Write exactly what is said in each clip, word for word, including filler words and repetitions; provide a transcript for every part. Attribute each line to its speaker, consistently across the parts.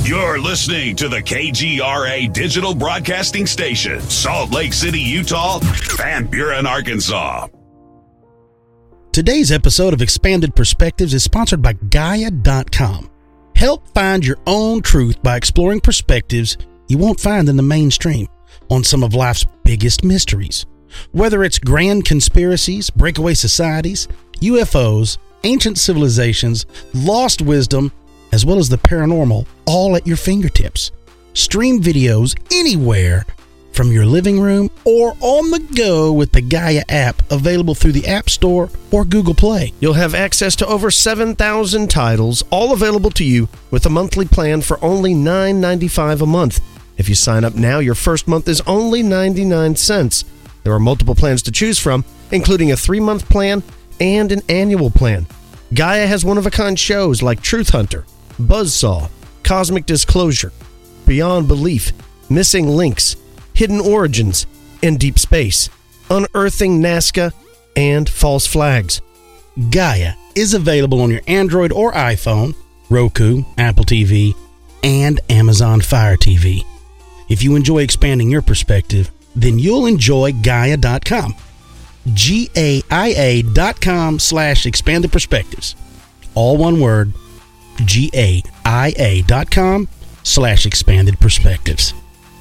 Speaker 1: You're listening to the K G R A Digital Broadcasting Station, Salt Lake City, Utah, Van Buren, Arkansas.
Speaker 2: Today's episode of Expanded Perspectives is sponsored by Gaia dot com. Help find your own truth by exploring perspectives you won't find in the mainstream on some of life's biggest mysteries. Whether it's grand conspiracies, breakaway societies, U F Os, ancient civilizations, lost wisdom, as well as the paranormal, all at your fingertips. Stream videos anywhere from your living room or on the go with the Gaia app, available through the App Store or Google Play.
Speaker 3: You'll have access to over seven thousand titles, all available to you with a monthly plan for only nine dollars and ninety-five cents a month. If you sign up now, your first month is only ninety-nine cents. There are multiple plans to choose from, including a three-month plan and an annual plan. Gaia has one-of-a-kind shows like Truth Hunter, Buzzsaw, Cosmic Disclosure, Beyond Belief, Missing Links, Hidden Origins, and Deep Space, Unearthing Nazca, and False Flags.
Speaker 2: Gaia is available on your Android or iPhone, Roku, Apple T V, and Amazon Fire T V. If you enjoy expanding your perspective, then you'll enjoy Gaia dot com. G A I A dot com slash expanded perspectives. All one word, G A I A dot com slash expanded perspectives.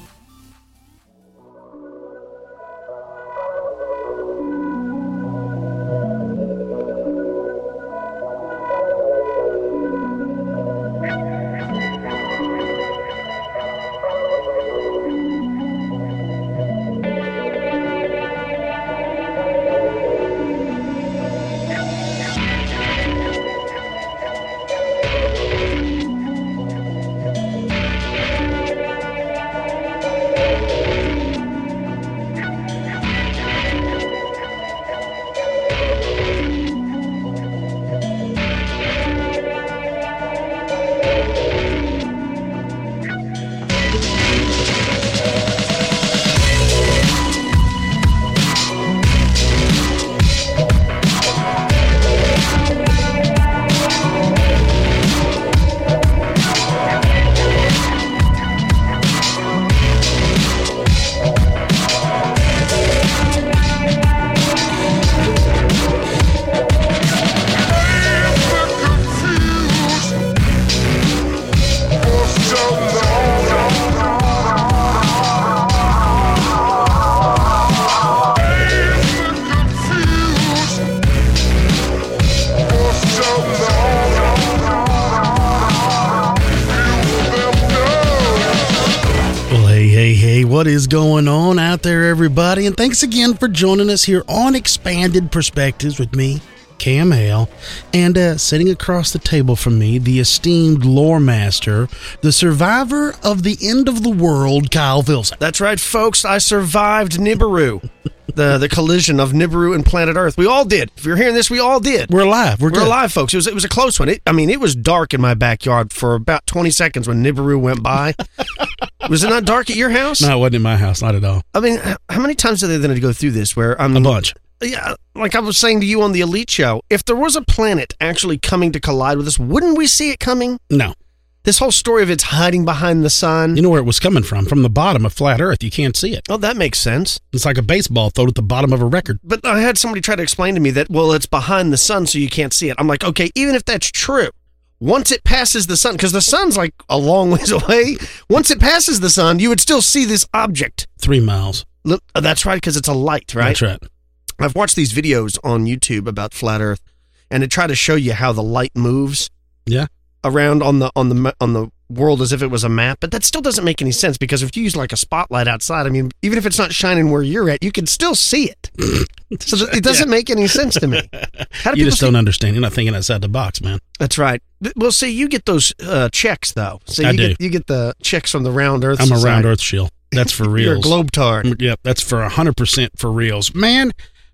Speaker 2: What is going on out there, everybody? And thanks again for joining us here on Expanded Perspectives with me, Cam Hale, and uh, sitting across the table from me, the esteemed lore master, the survivor of the end of the world, Kyle Filson.
Speaker 3: That's right, folks. I survived Nibiru, the the collision of Nibiru and planet Earth. We all did. If you're hearing this, we all did.
Speaker 2: We're alive. We're,
Speaker 3: We're
Speaker 2: good.
Speaker 3: alive, folks. It was it was a close one. It, I mean, it was dark in my backyard for about twenty seconds when Nibiru went by. Was it not dark at your house?
Speaker 2: No, it wasn't in my house. Not at all.
Speaker 3: I mean, how many times are they going to go through this where I'm...
Speaker 2: A bunch.
Speaker 3: Yeah, like I was saying to you on the Elite Show, if there was a planet actually coming to collide with us, wouldn't we see it coming?
Speaker 2: No.
Speaker 3: This whole story of it's hiding behind the sun.
Speaker 2: You know where it was coming from? From the bottom of flat Earth. You can't see it.
Speaker 3: Oh, that makes sense.
Speaker 2: It's like a baseball thrown at the bottom of a record.
Speaker 3: But I had somebody try to explain to me that, well, it's behind the sun, so you can't see it. I'm like, okay, even if that's true, once it passes the sun, because the sun's like a long ways away, once it passes the sun, you would still see this object.
Speaker 2: Three miles.
Speaker 3: Look, oh, that's right, because it's a light, right?
Speaker 2: That's right.
Speaker 3: I've watched these videos on YouTube about flat Earth, and they try to show you how the light moves.
Speaker 2: Yeah.
Speaker 3: Around on the on the on the world as if it was a map, but that still doesn't make any sense because if you use like a spotlight outside, I mean, even if it's not shining where you're at, you can still see it. So it doesn't yeah. make any sense to me. How do
Speaker 2: you just
Speaker 3: see-
Speaker 2: don't understand. You're not thinking outside the box, man.
Speaker 3: That's right. Well, see, you get those uh, checks though. So you
Speaker 2: I
Speaker 3: do. Get, you get the checks from the Round Earth.
Speaker 2: I'm
Speaker 3: Society.
Speaker 2: a Round Earth shill. That's for reals.
Speaker 3: You're a globetard.
Speaker 2: Yep, that's for one hundred percent for reals. Man,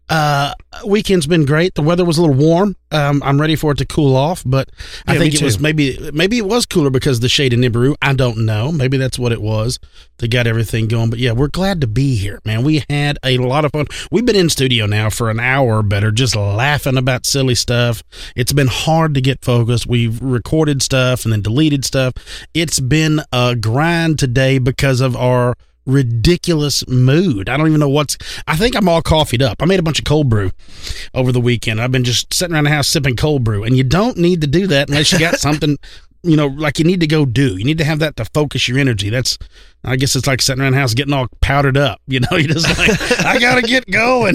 Speaker 2: Uh, weekend's been great. The weather was a little warm. Um, I'm ready for it to cool off, but I
Speaker 3: Yeah,
Speaker 2: think
Speaker 3: me
Speaker 2: it was
Speaker 3: too.
Speaker 2: maybe maybe it was cooler because of the shade of Nibiru. I don't know. Maybe that's what it was that got everything going. But yeah, we're glad to be here, man. We had a lot of fun. We've been in studio now for an hour or better, just laughing about silly stuff. It's been hard to get focused. We've recorded stuff and then deleted stuff. It's been a grind today because of our ridiculous mood. I don't even know what's I think I'm all coffeeed up. I made a bunch of cold brew over the weekend. I've been just sitting around the house sipping cold brew, and you don't need to do that unless you got something, you know, like you need to go do. You need to have that to focus your energy. That's, I guess it's like sitting around the house getting all powdered up. You know, you're just like, I gotta get going.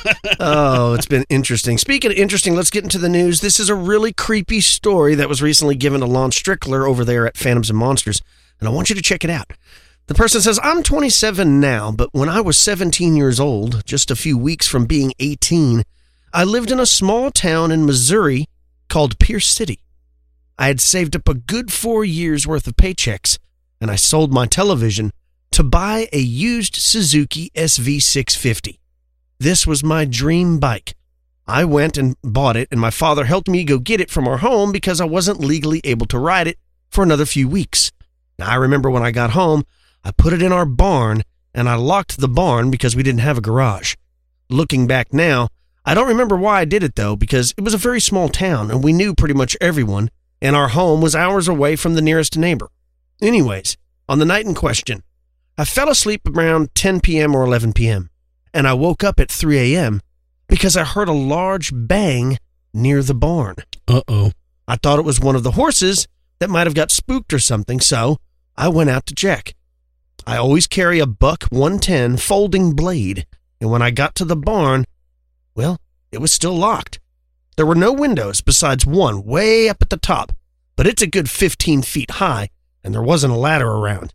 Speaker 3: Oh, it's been interesting. Speaking of interesting, let's get into the news. This is a really creepy story that was recently given to Lon Strickler over there at Phantoms and Monsters, and I want you to check it out. The person says, I'm twenty-seven now, but when I was seventeen years old, just a few weeks from being eighteen, I lived in a small town in Missouri called Pierce City. I had saved up a good four years' worth of paychecks, and I sold my television to buy a used Suzuki S V six fifty. This was my dream bike. I went and bought it, and my father helped me go get it from our home because I wasn't legally able to ride it for another few weeks. Now, I remember when I got home, I put it in our barn, and I locked the barn because we didn't have a garage. Looking back now, I don't remember why I did it, though, because it was a very small town, and we knew pretty much everyone, and our home was hours away from the nearest neighbor. Anyways, on the night in question, I fell asleep around ten p.m. or eleven p.m., and I woke up at three a.m. because I heard a large bang near the barn.
Speaker 2: Uh-oh.
Speaker 3: I thought it was one of the horses that might have got spooked or something, so I went out to check. I always carry a Buck one ten folding blade, and when I got to the barn, well, it was still locked. There were no windows besides one way up at the top, but it's a good fifteen feet high, and there wasn't a ladder around.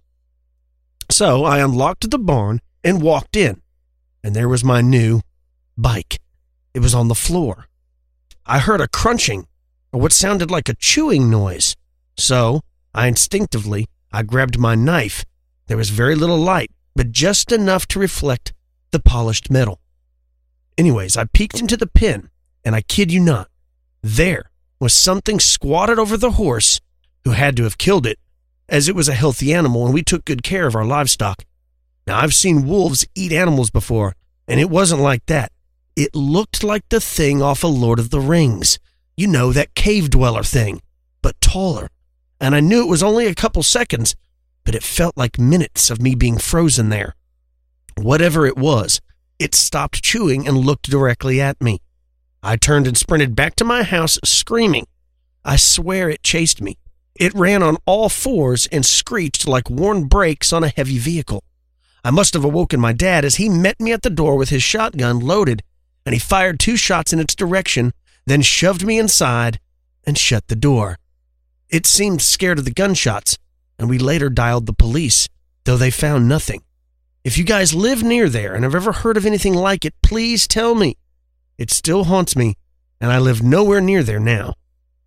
Speaker 3: So I unlocked the barn and walked in, and there was my new bike. It was on the floor. I heard a crunching, or what sounded like a chewing noise, so I instinctively, I grabbed my knife. There was very little light, but just enough to reflect the polished metal. Anyways, I peeked into the pen, and I kid you not, there was something squatted over the horse who had to have killed it, as it was a healthy animal and we took good care of our livestock. Now, I've seen wolves eat animals before, and it wasn't like that. It looked like the thing off of Lord of the Rings. You know, that cave dweller thing, but taller. And I knew it was only a couple seconds, but it felt like minutes of me being frozen there. Whatever it was, it stopped chewing and looked directly at me. I turned and sprinted back to my house screaming. I swear it chased me. It ran on all fours and screeched like worn brakes on a heavy vehicle. I must have awoken my dad as he met me at the door with his shotgun loaded, and he fired two shots in its direction, then shoved me inside and shut the door. It seemed scared of the gunshots, and we later dialed the police, though they found nothing. If you guys live near there and have ever heard of anything like it, please tell me. It still haunts me, and I live nowhere near there now.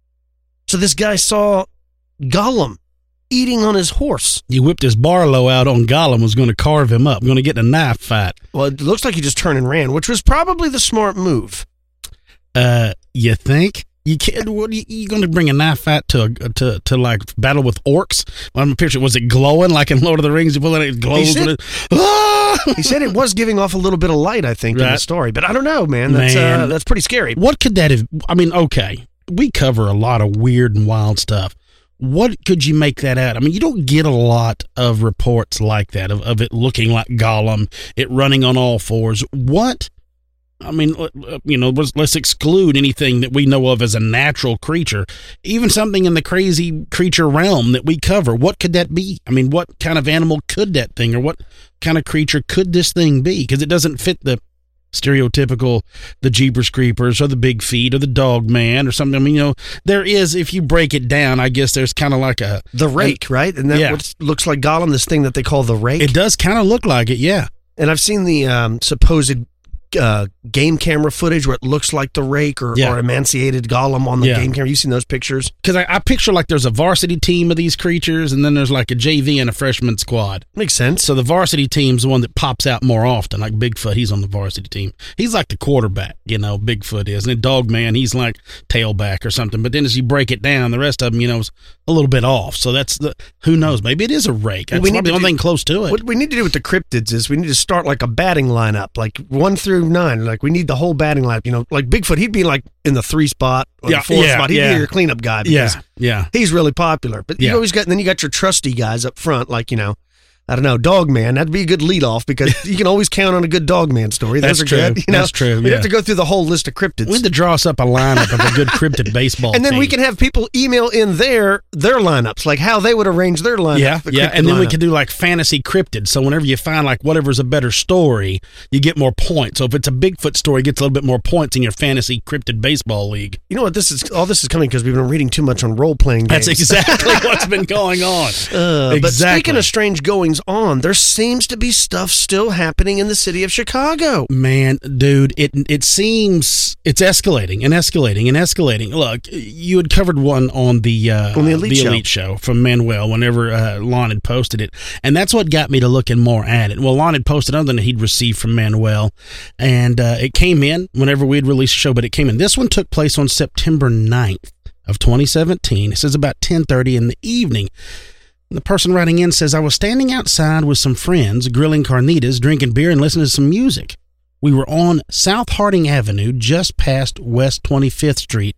Speaker 3: So this guy saw Gollum eating on his horse.
Speaker 2: He whipped his Barlow out on Gollum, was going to carve him up, going to get in a knife fight.
Speaker 3: Well, it looks like he just turned and ran, which was probably the smart move.
Speaker 2: Uh, you think? You can't. What you, you going to bring a knife fight to to to like battle with orcs? Well, I'm picturing. Was it glowing like in Lord of the Rings? You pull it, it glows.
Speaker 3: He said,
Speaker 2: with it. Ah!
Speaker 3: he said it was giving off a little bit of light, I think, in
Speaker 2: Right.
Speaker 3: the story. But I don't know, man. That's
Speaker 2: Man.
Speaker 3: Uh, that's pretty scary.
Speaker 2: What could that have? I mean, okay, we cover a lot of weird and wild stuff. What could you make that out? I mean, you don't get a lot of reports like that of, of it looking like Gollum, it running on all fours. What? I mean, you know, let's, let's exclude anything that we know of as a natural creature, even something in the crazy creature realm that we cover. What could that be? I mean, what kind of animal could that thing, or what kind of creature could this thing be? Because it doesn't fit the stereotypical, the Jeepers Creepers or the Big Feet or the Dog Man or something. I mean, you know, there is, if you break it down, I guess there's kind of like a...
Speaker 3: The rake, right? And that
Speaker 2: Yeah.
Speaker 3: what looks like Gollum, this thing that they call the rake.
Speaker 2: It does kind of look like it, yeah.
Speaker 3: And I've seen the um, supposed uh, game camera footage where it looks like the rake or,
Speaker 2: Yeah.
Speaker 3: or emaciated Gollum on the
Speaker 2: Yeah.
Speaker 3: game camera. You seen those pictures?
Speaker 2: Because I, I picture like there's a varsity team of these creatures, and then there's like a J V and a freshman squad.
Speaker 3: Makes sense.
Speaker 2: So the varsity team's the one that pops out more often. Like Bigfoot, he's on the varsity team. He's like the quarterback, you know, Bigfoot is. And then Dogman, he's like tailback or something. But then as you break it down, the rest of them, you know, is a little bit off. So that's the, who knows? Maybe it is a rake. That's
Speaker 3: We need
Speaker 2: probably
Speaker 3: to
Speaker 2: the only
Speaker 3: do-
Speaker 2: thing close to it.
Speaker 3: What we need to do with the cryptids is we need to start like a batting lineup, like one through nine. Like we need the whole batting lineup. You know, like Bigfoot, he'd be like in the three spot or
Speaker 2: Yeah,
Speaker 3: the four
Speaker 2: yeah,
Speaker 3: spot. He'd
Speaker 2: yeah.
Speaker 3: be your cleanup guy
Speaker 2: yeah,
Speaker 3: because
Speaker 2: yeah.
Speaker 3: he's really popular. But you
Speaker 2: Yeah.
Speaker 3: always got, and then you got your trusty guys up front, like, you know, I don't know, Dogman. That'd be a good leadoff because you can always count on a good Dogman story. Those
Speaker 2: That's
Speaker 3: are
Speaker 2: true.
Speaker 3: good. You know?
Speaker 2: That's true,
Speaker 3: We
Speaker 2: yeah.
Speaker 3: have to go through the whole list of cryptids.
Speaker 2: We need to draw us up a lineup of a good cryptid baseball
Speaker 3: and then
Speaker 2: team.
Speaker 3: we can have people email in their their lineups, like how they would arrange their lineup.
Speaker 2: Yeah,
Speaker 3: the
Speaker 2: yeah,
Speaker 3: cryptid
Speaker 2: and then we
Speaker 3: lineup.
Speaker 2: could do like fantasy cryptid. So whenever you find like whatever's a better story, you get more points. So if it's a Bigfoot story, it gets a little bit more points in your fantasy cryptid baseball league.
Speaker 3: You know what? This is all. This is coming because we've been reading too much on role playing games.
Speaker 2: That's exactly what's been going on.
Speaker 3: Uh,
Speaker 2: exactly.
Speaker 3: But speaking of strange goings on, there seems to be stuff still happening in the city of Chicago.
Speaker 2: Man, dude, it it seems it's escalating and escalating and escalating. Look, you had covered one on the uh,
Speaker 3: On the Elite Show.
Speaker 2: show from Manuel whenever uh, Lon had posted it, and that's what got me to looking more at it. Well, Lon had posted other than he'd received from Manuel, and uh, it came in whenever we had released a show, but it came in. This one took place on September ninth of twenty seventeen. It says about ten thirty in the evening. The person writing in says, I was standing outside with some friends, grilling carnitas, drinking beer, and listening to some music. We were on South Harding Avenue, just past West twenty-fifth Street.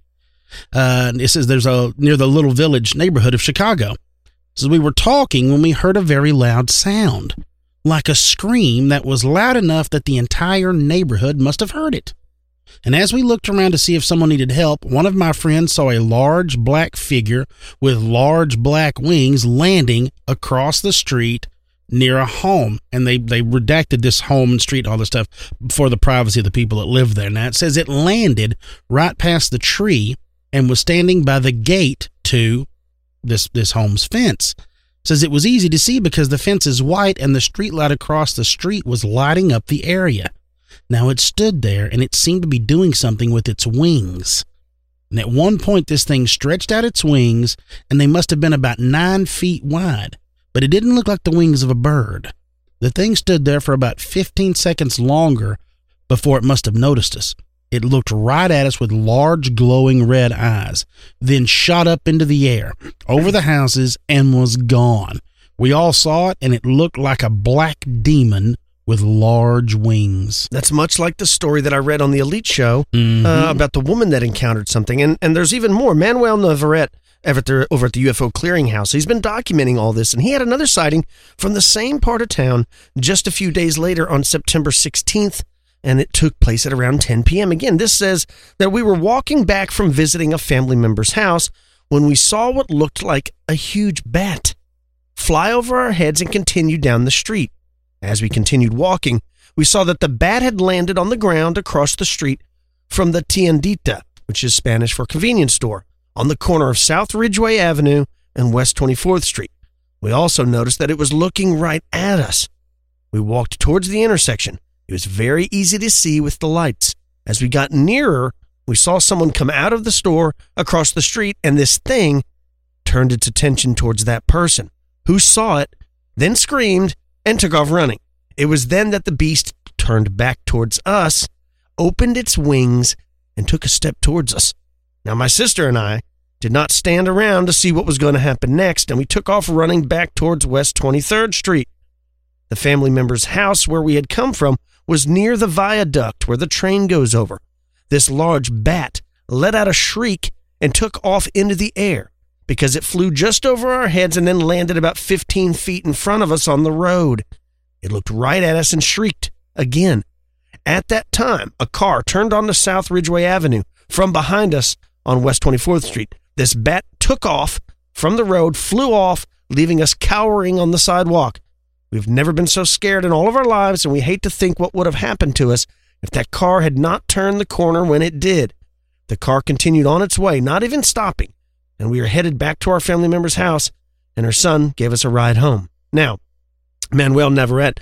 Speaker 2: Uh, it says there's a near the Little Village neighborhood of Chicago. It says we were talking when we heard a very loud sound, like a scream that was loud enough that the entire neighborhood must have heard it. And as we looked around to see if someone needed help, one of my friends saw a large black figure with large black wings landing across the street near a home. And they, they redacted this home and street and all this stuff for the privacy of the people that live there. Now, it says it landed right past the tree and was standing by the gate to this, this home's fence. It says it was easy to see because the fence is white and the street light across the street was lighting up the area. Now it stood there and it seemed to be doing something with its wings. And at one point this thing stretched out its wings and they must have been about nine feet wide, but it didn't look like the wings of a bird. The thing stood there for about fifteen seconds longer before it must have noticed us. It looked right at us with large glowing red eyes, then shot up into the air, over the houses, and was gone. We all saw it and it looked like a black demon with large wings.
Speaker 3: That's much like the story that I read on the Elite Show
Speaker 2: Mhm.
Speaker 3: uh, about the woman that encountered something. And and there's even more. Manuel Navarrete over at the, over at the U F O Clearinghouse, he's been documenting all this, and he had another sighting from the same part of town just a few days later on September sixteenth, and it took place at around ten p.m. Again, this says that we were walking back from visiting a family member's house when we saw what looked like a huge bat fly over our heads and continue down the street. As we continued walking, we saw that the bat had landed on the ground across the street from the Tiendita, which is Spanish for convenience store, on the corner of South Ridgeway Avenue and West twenty-fourth Street. We also noticed that it was looking right at us. We walked towards the intersection. It was very easy to see with the lights. As we got nearer, we saw someone come out of the store across the street, and this thing turned its attention towards that person, who saw it, then screamed, and took off running. It was then that the beast turned back towards us, opened its wings, and took a step towards us. Now, my sister and I did not stand around to see what was going to happen next, and we took off running back towards West twenty-third Street. The family member's house where we had come from was near the viaduct where the train goes over. This large bat let out a shriek and took off into the air because it flew just over our heads and then landed about fifteen feet in front of us on the road. It looked right at us and shrieked again. At that time, a car turned onto South Ridgeway Avenue from behind us on West twenty-fourth Street. This bat took off from the road, flew off, leaving us cowering on the sidewalk. We've never been so scared in all of our lives, and we hate to think what would have happened to us if that car had not turned the corner when it did. The car continued on its way, not even stopping, and we were headed back to our family member's house, and her son gave us a ride home. Now, Manuel Navarrete,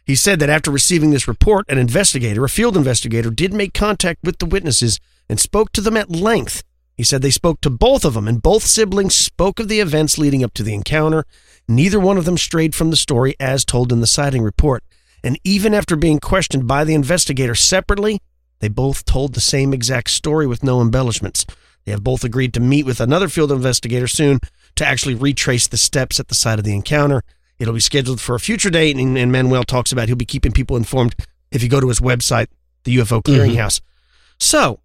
Speaker 3: He said that after receiving this report, an investigator, a field investigator, did make contact with the witnesses and spoke to them at length. He said they spoke to both of them, and both siblings spoke of the events leading up to the encounter. Neither one of them strayed from the story as told in the sighting report. And even after being questioned by the investigator separately, they both told the same exact story with no embellishments. They have both agreed to meet with another field investigator soon to actually retrace the steps at the site of the encounter. It'll be scheduled for a future date, and, and Manuel talks about he'll be keeping people informed if you go to his website, the U F O Clearinghouse. Mm-hmm. So,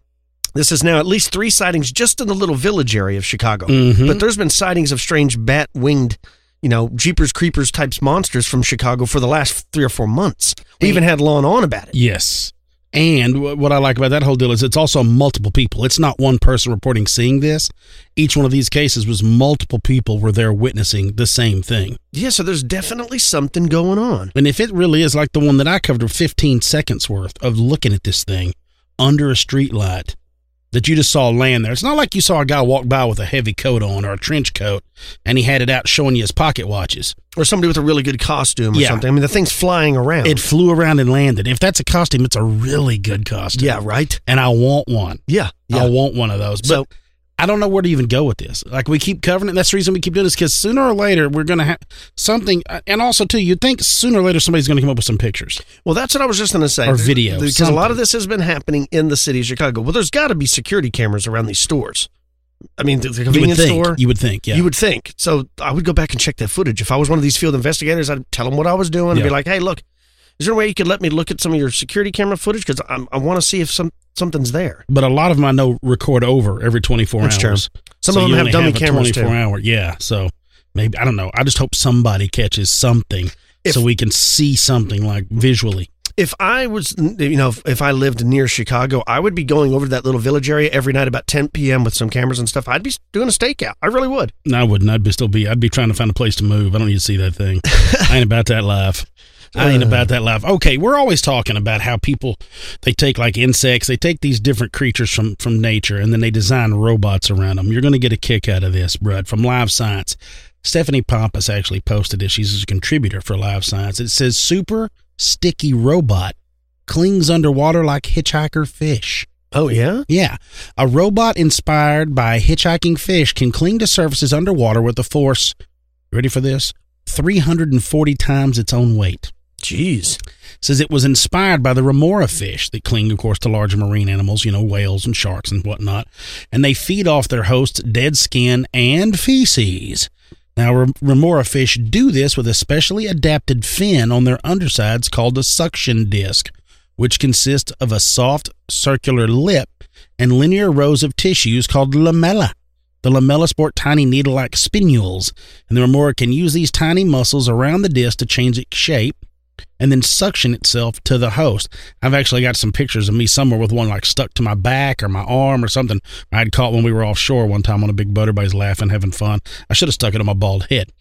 Speaker 3: this is now at least three sightings just in the little village area of Chicago. Mm-hmm. But there's been sightings of strange bat-winged, you know, Jeepers Creepers types monsters from Chicago for the last three or four months. We and, even had Law and On about it.
Speaker 2: Yes. And what I like about that whole deal is it's also multiple people. It's not one person reporting seeing this. Each one of these cases was multiple people were there witnessing the same thing.
Speaker 3: Yeah, so there's definitely something going on.
Speaker 2: And if it really is like the one that I covered, fifteen seconds worth of looking at this thing under a street light that you just saw land there. It's not like you saw a guy walk by with a heavy coat on or a trench coat and he had it out showing you his pocket watches.
Speaker 3: Or somebody with a really good costume or
Speaker 2: yeah.
Speaker 3: something. I mean, the thing's flying around.
Speaker 2: It flew around and landed. If that's a costume, it's a really good costume.
Speaker 3: Yeah, right?
Speaker 2: And I want one.
Speaker 3: Yeah. yeah.
Speaker 2: I want one of those. But so, I don't know where to even go with this. Like, we keep covering it. And that's the reason we keep doing this, because sooner or later, we're going to have something. And also, too, you'd think sooner or later somebody's going to come up with some pictures.
Speaker 3: Well, that's what I was just going to say.
Speaker 2: Or video.
Speaker 3: Because something. A lot of this has been happening in the city of Chicago. Well, there's got to be security cameras around these stores. I mean, the, the convenience
Speaker 2: you would think,
Speaker 3: store.
Speaker 2: You would think, yeah.
Speaker 3: You would think. So I would go back and check that footage. If I was one of these field investigators, I'd tell them what I was doing yeah. and be like, hey, look, is there a way you could let me look at some of your security camera footage? Because I want to see if some something's there.
Speaker 2: But a lot of them I know record over every twenty-four
Speaker 3: That's
Speaker 2: hours.
Speaker 3: True. Some so of them have dummy have cameras
Speaker 2: twenty-four
Speaker 3: too.
Speaker 2: Hour, yeah, so maybe, I don't know. I just hope somebody catches something if, so we can see something like visually.
Speaker 3: If I was, you know, if, if I lived near Chicago, I would be going over to that little village area every night about ten p.m. with some cameras and stuff. I'd be doing a stakeout. I really would.
Speaker 2: No, I wouldn't. I'd be still be, I'd be trying to find a place to move. I don't need to see that thing. I ain't about that life. I ain't about that life. Okay, we're always talking about how people, they take like insects, they take these different creatures from, from nature, and then they design robots around them. You're going to get a kick out of this, Brad, from Live Science. Stephanie Pappas actually posted this. She's a contributor for Live Science. It says, super sticky robot clings underwater like hitchhiker fish.
Speaker 3: Oh, yeah?
Speaker 2: Yeah. A robot inspired by hitchhiking fish can cling to surfaces underwater with a force, ready for this, three hundred forty times its own weight.
Speaker 3: Jeez.
Speaker 2: Says it was inspired by the remora fish that cling, of course, to larger marine animals, you know, whales and sharks and whatnot, and they feed off their host's dead skin and feces. Now, remora fish do this with a specially adapted fin on their undersides called a suction disc, which consists of a soft circular lip and linear rows of tissues called lamella. The lamella sport tiny needle-like spinules, and the remora can use these tiny muscles around the disc to change its shape and then suction itself to the host. I've actually got some pictures of me somewhere with one like stuck to my back or my arm or something. I had caught when we were offshore one time on a big boat. Everybody's laughing, having fun. I should have stuck it on my bald head.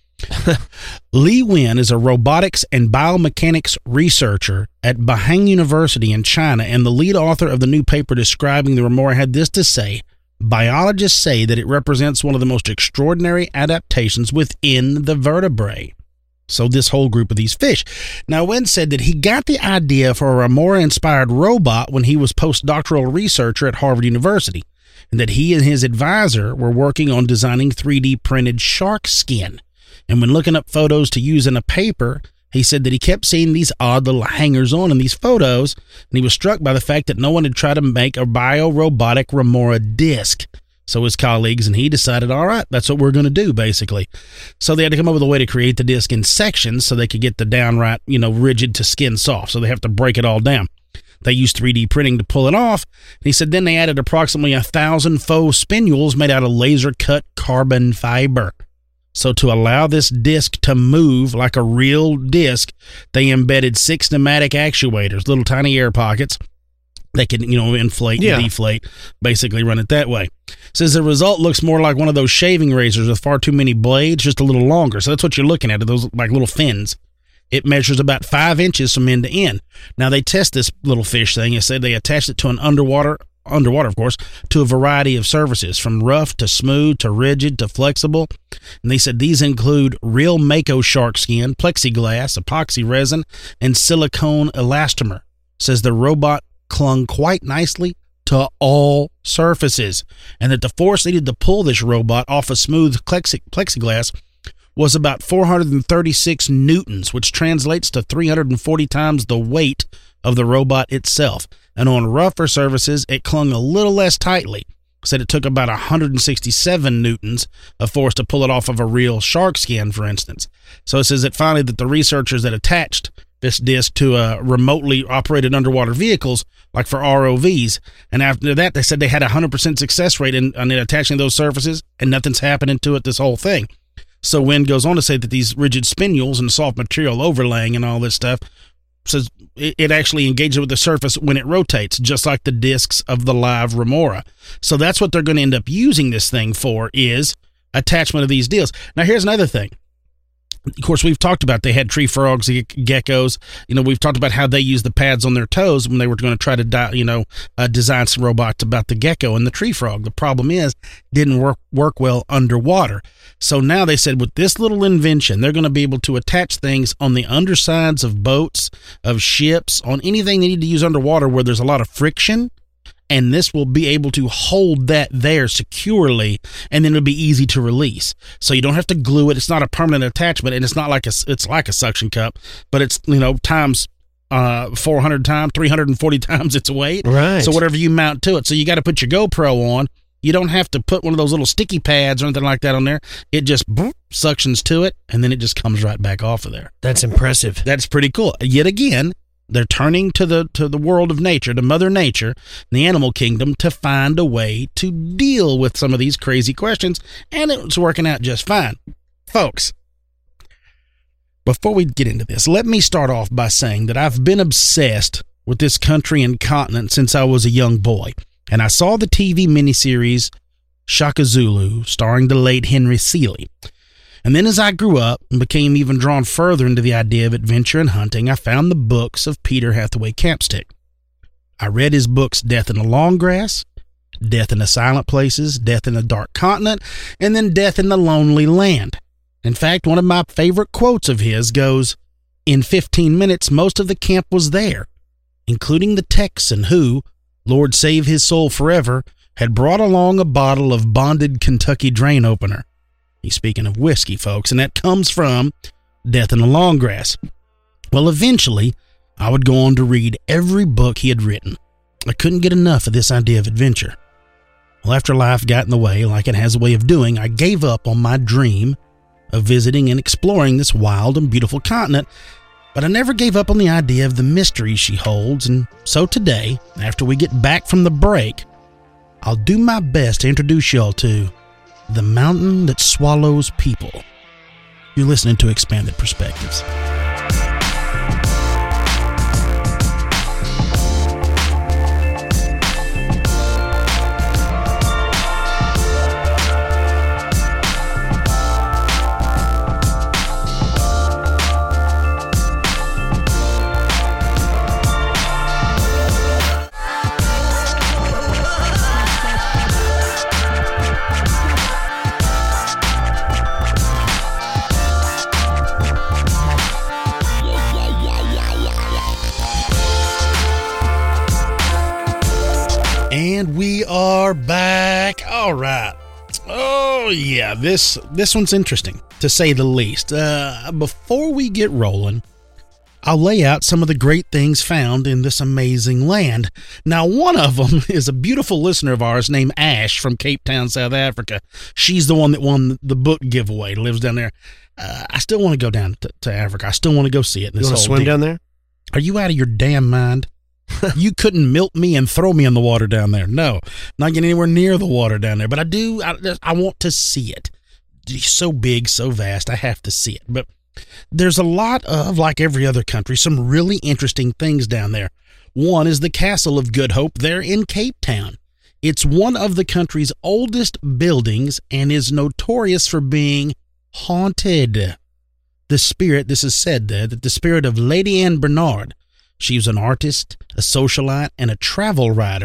Speaker 2: Li Wen is a robotics and biomechanics researcher at Beihang University in China, and the lead author of the new paper describing the remora had this to say: biologists say that it represents one of the most extraordinary adaptations within the vertebrae. So this whole group of these fish. Now, Wen said that he got the idea for a remora-inspired robot when he was postdoctoral researcher at Harvard University, and that he and his advisor were working on designing three D printed shark skin. And when looking up photos to use in a paper, he said that he kept seeing these odd little hangers-on in these photos, and he was struck by the fact that no one had tried to make a bio-robotic remora disc. So his colleagues and he decided, all right, that's what we're going to do, basically. So they had to come up with a way to create the disc in sections so they could get the downright, you know, rigid to skin soft. So they have to break it all down. They used three D printing to pull it off. And he said then they added approximately a thousand faux spinules made out of laser-cut carbon fiber. So to allow this disc to move like a real disc, they embedded six pneumatic actuators, little tiny air pockets. They can, you know, inflate
Speaker 3: yeah.
Speaker 2: and deflate, basically run it that way. Says the result looks more like one of those shaving razors with far too many blades, just a little longer. So that's what you're looking at, those like little fins. It measures about five inches from end to end. Now, they test this little fish thing. They said they attached it to an underwater underwater, of course, to a variety of surfaces, from rough to smooth to rigid to flexible. And they said these include real mako shark skin, plexiglass, epoxy resin, and silicone elastomer. Says the robot clung quite nicely to all surfaces, and that the force needed to pull this robot off a smooth plexi- plexiglass was about four hundred thirty-six newtons, which translates to three hundred forty times the weight of the robot itself. And on rougher surfaces, it clung a little less tightly. Said it took about one hundred sixty-seven newtons of force to pull it off of a real shark skin, for instance. So it says that finally that the researchers that attached this disc to uh, remotely operated underwater vehicles, like for R O Vs, and after that they said they had a one hundred percent success rate in, in attaching those surfaces, and nothing's happening to it this whole thing. So Wynn goes on to say that these rigid spinnules and soft material overlaying and all this stuff says it, it actually engages with the surface when it rotates, just like the discs of the live Remora. So that's what they're going to end up using this thing for, is attachment of these deals. Now here's another thing. Of course, we've talked about they had tree frogs, geckos. You know, we've talked about how they used the pads on their toes when they were going to try to, di- you know, uh, design some robots about the gecko and the tree frog. The problem is, didn't work work well underwater. So now they said with this little invention, they're going to be able to attach things on the undersides of boats, of ships, on anything they need to use underwater where there's a lot of friction. And this will be able to hold that there securely, and then it'll be easy to release. So you don't have to glue it. It's not a permanent attachment, and it's not like a, it's like a suction cup, but it's, you know, times uh, four hundred times, three hundred forty times its weight.
Speaker 3: Right.
Speaker 2: So whatever you mount to it. So you got to put your GoPro on. You don't have to put one of those little sticky pads or anything like that on there. It just boop, suctions to it, and then it just comes right back off of there.
Speaker 3: That's impressive.
Speaker 2: That's pretty cool. Yet again, they're turning to the to the world of nature, to Mother Nature, the animal kingdom, to find a way to deal with some of these crazy questions, and it's working out just fine. Folks, before we get into this, let me start off by saying that I've been obsessed with this country and continent since I was a young boy, and I saw the T V miniseries Shaka Zulu, starring the late Henry Seeley. And then as I grew up and became even drawn further into the idea of adventure and hunting, I found the books of Peter Hathaway Campstick. I read his books Death in the Long Grass, Death in the Silent Places, Death in the Dark Continent, and then Death in the Lonely Land. In fact, one of my favorite quotes of his goes, "In fifteen minutes, most of the camp was there, including the Texan who, Lord save his soul forever, had brought along a bottle of bonded Kentucky drain opener." He's speaking of whiskey, folks, and that comes from Death in the Long Grass. Well, eventually, I would go on to read every book he had written. I couldn't get enough of this idea of adventure. Well, after life got in the way, like it has a way of doing, I gave up on my dream of visiting and exploring this wild and beautiful continent, but I never gave up on the idea of the mystery she holds, and so today, after we get back from the break, I'll do my best to introduce y'all to the mountain that swallows people. You're listening to Expanded Perspectives. And we are back. All right. Oh, yeah. This this one's interesting, to say the least. Uh, before we get rolling, I'll lay out some of the great things found in this amazing land. Now, one of them is a beautiful listener of ours named Ash from Cape Town, South Africa. She's the one that won the book giveaway, lives down there. Uh, I still want to go down to, to Africa. I still want to go see it.
Speaker 3: You want to swim down there?
Speaker 2: Are you out of your damn mind? You couldn't milk me and throw me in the water down there. No, not getting anywhere near the water down there. But I do, I, I want to see it. It's so big, so vast, I have to see it. But there's a lot of, like every other country, some really interesting things down there. One is the Castle of Good Hope there in Cape Town. It's one of the country's oldest buildings and is notorious for being haunted. The spirit, this is said there, that the spirit of Lady Anne Bernard, she was an artist, a socialite, and a travel writer,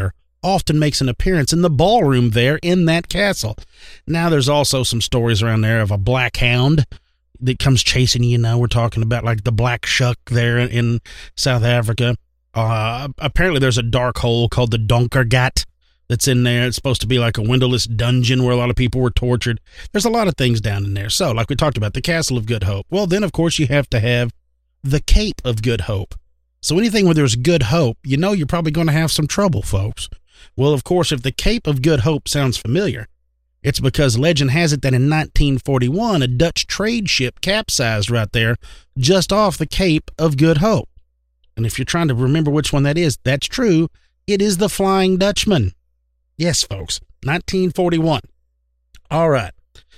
Speaker 2: often makes an appearance in the ballroom there in that castle. Now, there's also some stories around there of a black hound that comes chasing you. You know, we're talking about like the Black Shuck there in South Africa. Uh, apparently, there's a dark hole called the Donkergat that's in there. It's supposed to be like a windowless dungeon where a lot of people were tortured. There's a lot of things down in there. So, like we talked about, the Castle of Good Hope. Well, then, of course, you have to have the Cape of Good Hope. So anything where there's good hope, you know you're probably going to have some trouble, folks. Well, of course, if the Cape of Good Hope sounds familiar, it's because legend has it that in nineteen forty-one, a Dutch trade ship capsized right there just off the Cape of Good Hope. And if you're trying to remember which one that is, that's true. It is the Flying Dutchman. Yes, folks, nineteen forty-one. All right.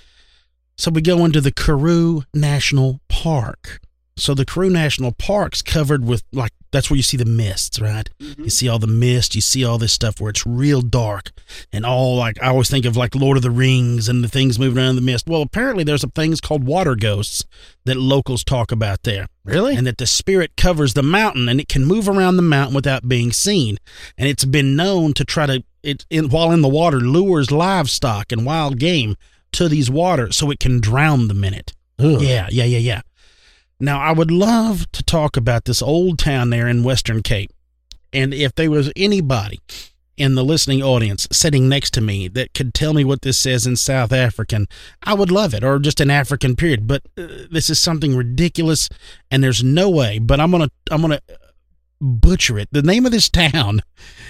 Speaker 2: So we go into the Karoo National Park. So the Karoo National Park's covered with, like, that's where you see the mists, right? Mm-hmm. You see all the mist, you see all this stuff where it's real dark and all, like, I always think of like Lord of the Rings and the things moving around in the mist. Well, apparently there's some things called water ghosts that locals talk about there.
Speaker 3: Really?
Speaker 2: And that the spirit covers the mountain and it can move around the mountain without being seen. And it's been known to try to, it in, while in the water, lures livestock and wild game to these waters so it can drown them in it. Ugh. Yeah, yeah, yeah, yeah. Now, I would love to talk about this old town there in Western Cape. And if there was anybody in the listening audience sitting next to me that could tell me what this says in South African, I would love it, or just an African period. But uh, this is something ridiculous, and there's no way. But I'm gonna I'm gonna butcher it. The name of this town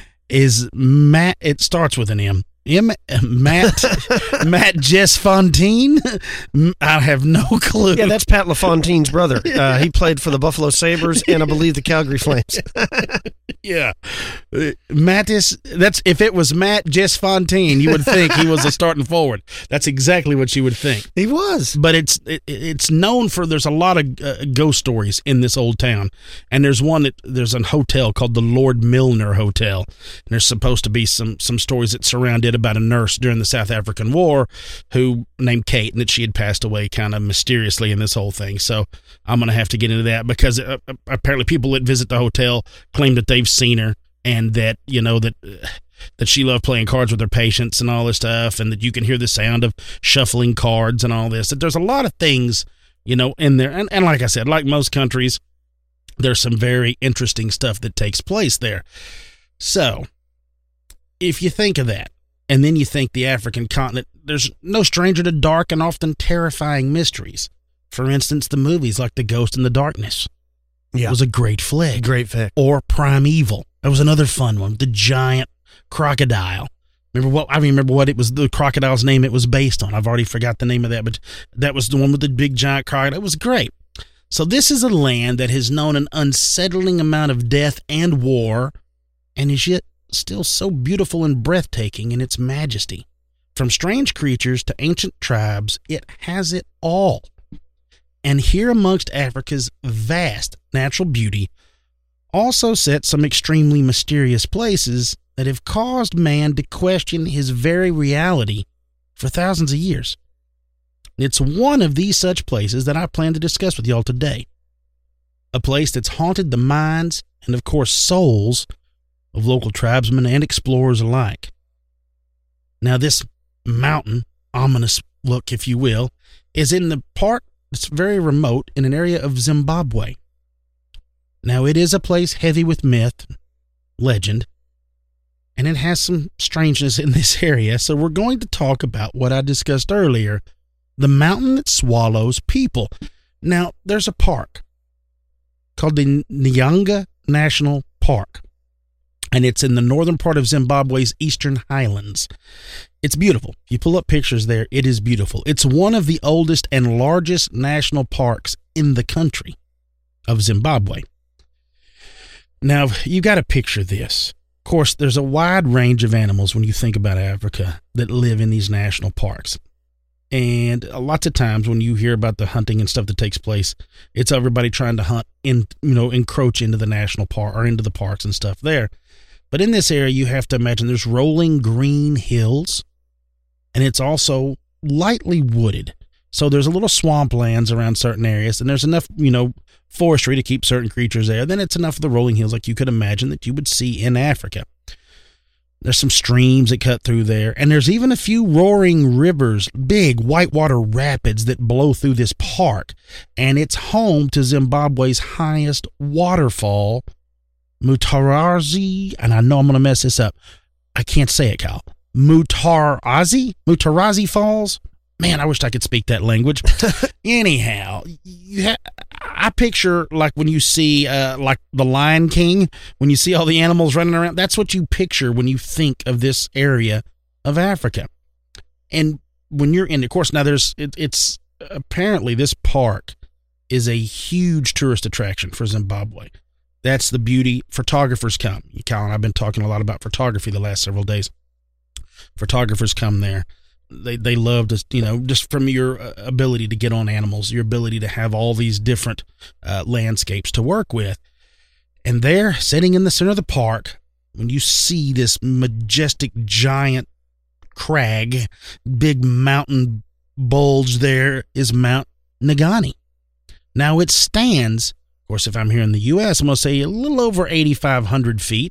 Speaker 2: is Matt. It starts with an M. M. Matt Matt Jesfontein. I have no clue.
Speaker 3: Yeah, that's Pat LaFontaine's brother. Uh, he played for the Buffalo Sabres and I believe the Calgary Flames.
Speaker 2: Yeah, uh, Mattis. That's if it was Matt Jesfontein, you would think he was a starting forward. That's exactly what you would think.
Speaker 3: He was,
Speaker 2: but it's it, it's known for. There's a lot of uh, ghost stories in this old town, and there's one that there's a hotel called the Lord Milner Hotel, and there's supposed to be some some stories that surround it about a nurse during the South African War who named Kate, and that she had passed away kind of mysteriously in this whole thing. So I'm going to have to get into that because uh, apparently people that visit the hotel claim that they've seen her and that, you know, that uh, that she loved playing cards with her patients and all this stuff, and that you can hear the sound of shuffling cards and all this. That there's a lot of things, you know, in there. And, and like I said, like most countries, there's some very interesting stuff that takes place there. So if you think of that, and then you think the African continent, there's no stranger to dark and often terrifying mysteries. For instance, the movies like The Ghost in the Darkness. Yeah. It was a great flick.
Speaker 3: Great flick.
Speaker 2: Or Primeval. That was another fun one. The giant crocodile. Remember what? I don't remember what it was, the crocodile's name it was based on. I've already forgot the name of that, but that was the one with the big giant crocodile. It was great. So this is a land that has known an unsettling amount of death and war, and is yet still so beautiful and breathtaking in its majesty. From strange creatures to ancient tribes, it has it all. And here amongst Africa's vast natural beauty also sits some extremely mysterious places that have caused man to question his very reality for thousands of years. It's one of these such places that I plan to discuss with y'all today. A place that's haunted the minds and, of course, souls of local tribesmen and explorers alike. Now, this mountain, ominous look, if you will, is in the part that's very remote in an area of Zimbabwe. Now, it is a place heavy with myth, legend, and it has some strangeness in this area, so we're going to talk about what I discussed earlier, the mountain that swallows people. Now, there's a park called the Nyanga National Park, and it's in the northern part of Zimbabwe's eastern highlands. It's beautiful. You pull up pictures there, it is beautiful. It's one of the oldest and largest national parks in the country of Zimbabwe. Now, you got to picture this. Of course, there's a wide range of animals when you think about Africa that live in these national parks. And lots of times when you hear about the hunting and stuff that takes place, it's everybody trying to hunt in, you know, encroach into the national park or into the parks and stuff there. But in this area, you have to imagine there's rolling green hills, and it's also lightly wooded. So there's a little swamplands around certain areas, and there's enough, you know, forestry to keep certain creatures there. Then it's enough of the rolling hills like you could imagine that you would see in Africa. There's some streams that cut through there, and there's even a few roaring rivers, big whitewater rapids that blow through this park, and it's home to Zimbabwe's highest waterfall, Mutarazi, and I know I'm going to mess this up. I can't say it, Kyle. Mutarazi? Mutarazi Falls? Man, I wished I could speak that language. Anyhow, you ha- I picture like when you see uh, like the Lion King, when you see all the animals running around, that's what you picture when you think of this area of Africa. And when you're in, of course, now there's, it, it's apparently this park is a huge tourist attraction for Zimbabwe. That's the beauty. Photographers come. Kyle and I have been talking a lot about photography the last several days. Photographers come there. They they love to, you know, just from your ability to get on animals, your ability to have all these different uh, landscapes to work with. And there, sitting in the center of the park, when you see this majestic giant crag, big mountain bulge, there is Mount Nyagani. Now it stands, of course, if I'm here in the U S, I'm going to say a little over eighty-five hundred feet.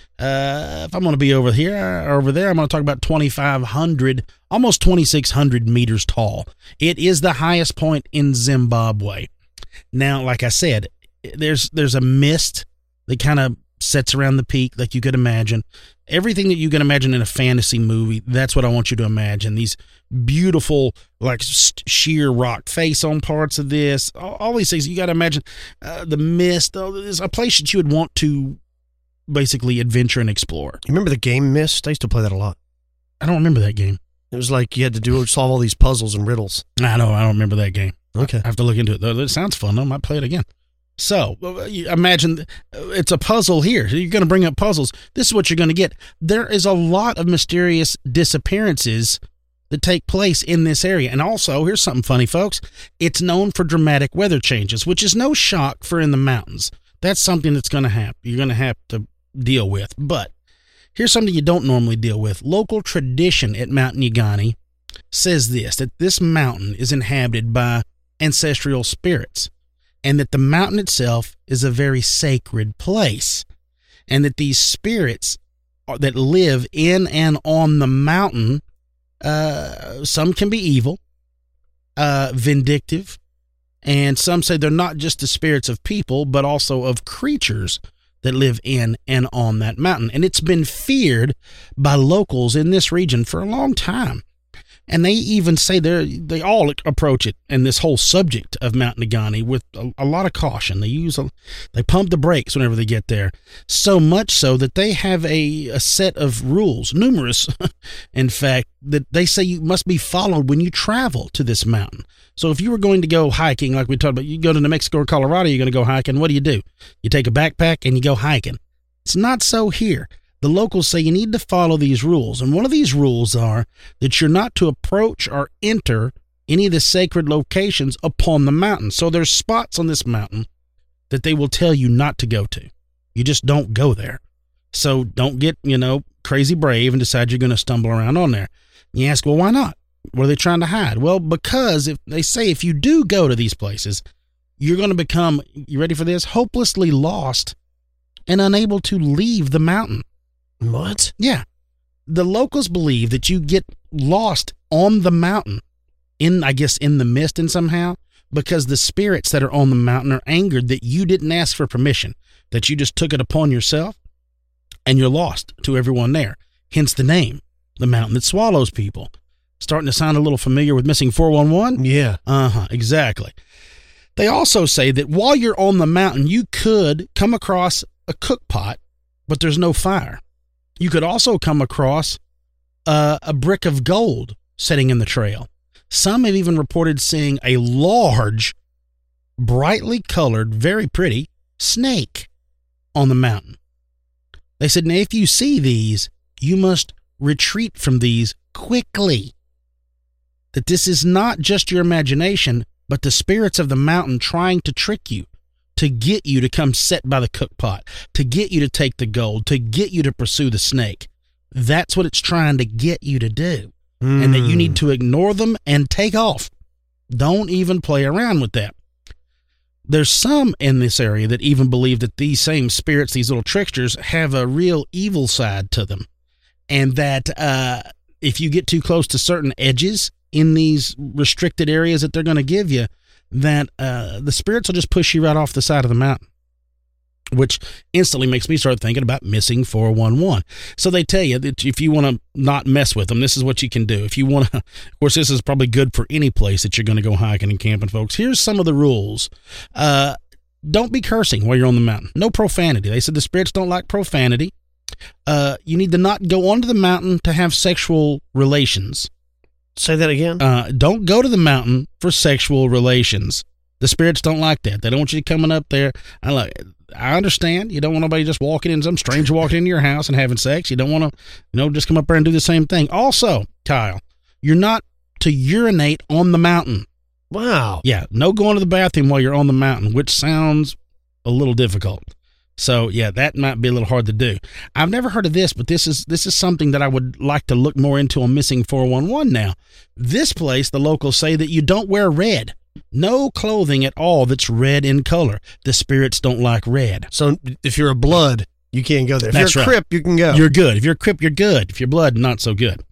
Speaker 2: Uh, if I'm going to be over here or over there, I'm going to talk about twenty-five hundred, almost twenty-six hundred meters tall. It is the highest point in Zimbabwe. Now, like I said, there's there's a mist that kind of sets around the peak, like you could imagine. Everything that you can imagine in a fantasy movie, that's what I want you to imagine. These beautiful, like sheer rock face on parts of this, all, all these things. You got to imagine uh, the mist. Oh, there's a place that you would want to basically adventure and explore.
Speaker 3: You remember the game Myst? I used to play that a lot.
Speaker 2: I don't remember that game.
Speaker 3: It was like you had to do solve all these puzzles and riddles.
Speaker 2: I know. I don't remember that game.
Speaker 3: Okay.
Speaker 2: I have to look into it. Though it sounds fun. I might play it again. So imagine it's a puzzle here. You're going to bring up puzzles. This is what you're going to get. There is a lot of mysterious disappearances that take place in this area. And also, here's something funny, folks. It's known for dramatic weather changes, which is no shock for in the mountains. That's something that's going to happen. You're going to have to deal with. But here's something you don't normally deal with. Local tradition at Mount Nyagani says this, that this mountain is inhabited by ancestral spirits, and that the mountain itself is a very sacred place, and that these spirits that live in and on the mountain, uh, some can be evil, uh, vindictive, and some say they're not just the spirits of people, but also of creatures that live in and on that mountain. And it's been feared by locals in this region for a long time. And they even say they they all approach it and this whole subject of Mount Nyagani with a, a lot of caution. They use a, they pump the brakes whenever they get there, so much so that they have a, a set of rules, numerous, in fact, that they say you must be followed when you travel to this mountain. So if you were going to go hiking, like we talked about, you go to New Mexico or Colorado, you're going to go hiking. What do you do? You take a backpack and you go hiking. It's not so here. The locals say you need to follow these rules. And one of these rules are that you're not to approach or enter any of the sacred locations upon the mountain. So there's spots on this mountain that they will tell you not to go to. You just don't go there. So don't get, you know, crazy brave and decide you're going to stumble around on there. You ask, well, why not? What are they trying to hide? Well, because if they say if you do go to these places, you're going to become, you ready for this, hopelessly lost and unable to leave the mountain.
Speaker 3: What?
Speaker 2: Yeah. The locals believe that you get lost on the mountain, in, I guess, in the mist and somehow, because the spirits that are on the mountain are angered that you didn't ask for permission, that you just took it upon yourself, and you're lost to everyone there. Hence the name, the mountain that swallows people. Starting to sound a little familiar with Missing four one one?
Speaker 3: Yeah.
Speaker 2: Uh-huh, exactly. They also say that while you're on the mountain, you could come across a cook pot, but there's no fire. You could also come across uh, a brick of gold sitting in the trail. Some have even reported seeing a large, brightly colored, very pretty snake on the mountain. They said, now if you see these, you must retreat from these quickly. That this is not just your imagination, but the spirits of the mountain trying to trick you, to get you to come sit by the cook pot, to get you to take the gold, to get you to pursue the snake. That's what it's trying to get you to do. Mm. And that you need to ignore them and take off. Don't even play around with that. There's some in this area that even believe that these same spirits, these little tricksters, have a real evil side to them. and that uh, if you get too close to certain edges in these restricted areas that they're going to give you, that uh, the spirits will just push you right off the side of the mountain, which instantly makes me start thinking about missing four one one. So they tell you that if you want to not mess with them, this is what you can do. If you want to, of course, this is probably good for any place that you're going to go hiking and camping, folks. Here's some of the rules. Uh, don't be cursing while you're on the mountain. No profanity. They said the spirits don't like profanity. Uh, you need to not go onto the mountain to have sexual relations.
Speaker 3: Say that again?
Speaker 2: Uh, don't go to the mountain for sexual relations. The spirits don't like that. They don't want you coming up there. I like. I understand. You don't want nobody just walking in, some stranger walking into your house and having sex. You don't want to, you know, just come up there and do the same thing. Also, Kyle, you're not to urinate on the mountain.
Speaker 3: Wow.
Speaker 2: Yeah, no going to the bathroom while you're on the mountain, which sounds a little difficult. So, yeah, that might be a little hard to do. I've never heard of this, but this is this is something that I would like to look more into on Missing four one one now. This place, the locals say that you don't wear red. No clothing at all that's red in color. The spirits don't like red.
Speaker 3: So if you're a blood, you can't go there. If
Speaker 2: That's
Speaker 3: you're a
Speaker 2: right.
Speaker 3: Crip, you can go.
Speaker 2: You're good. If you're a Crip, you're good. If you're blood, not so good.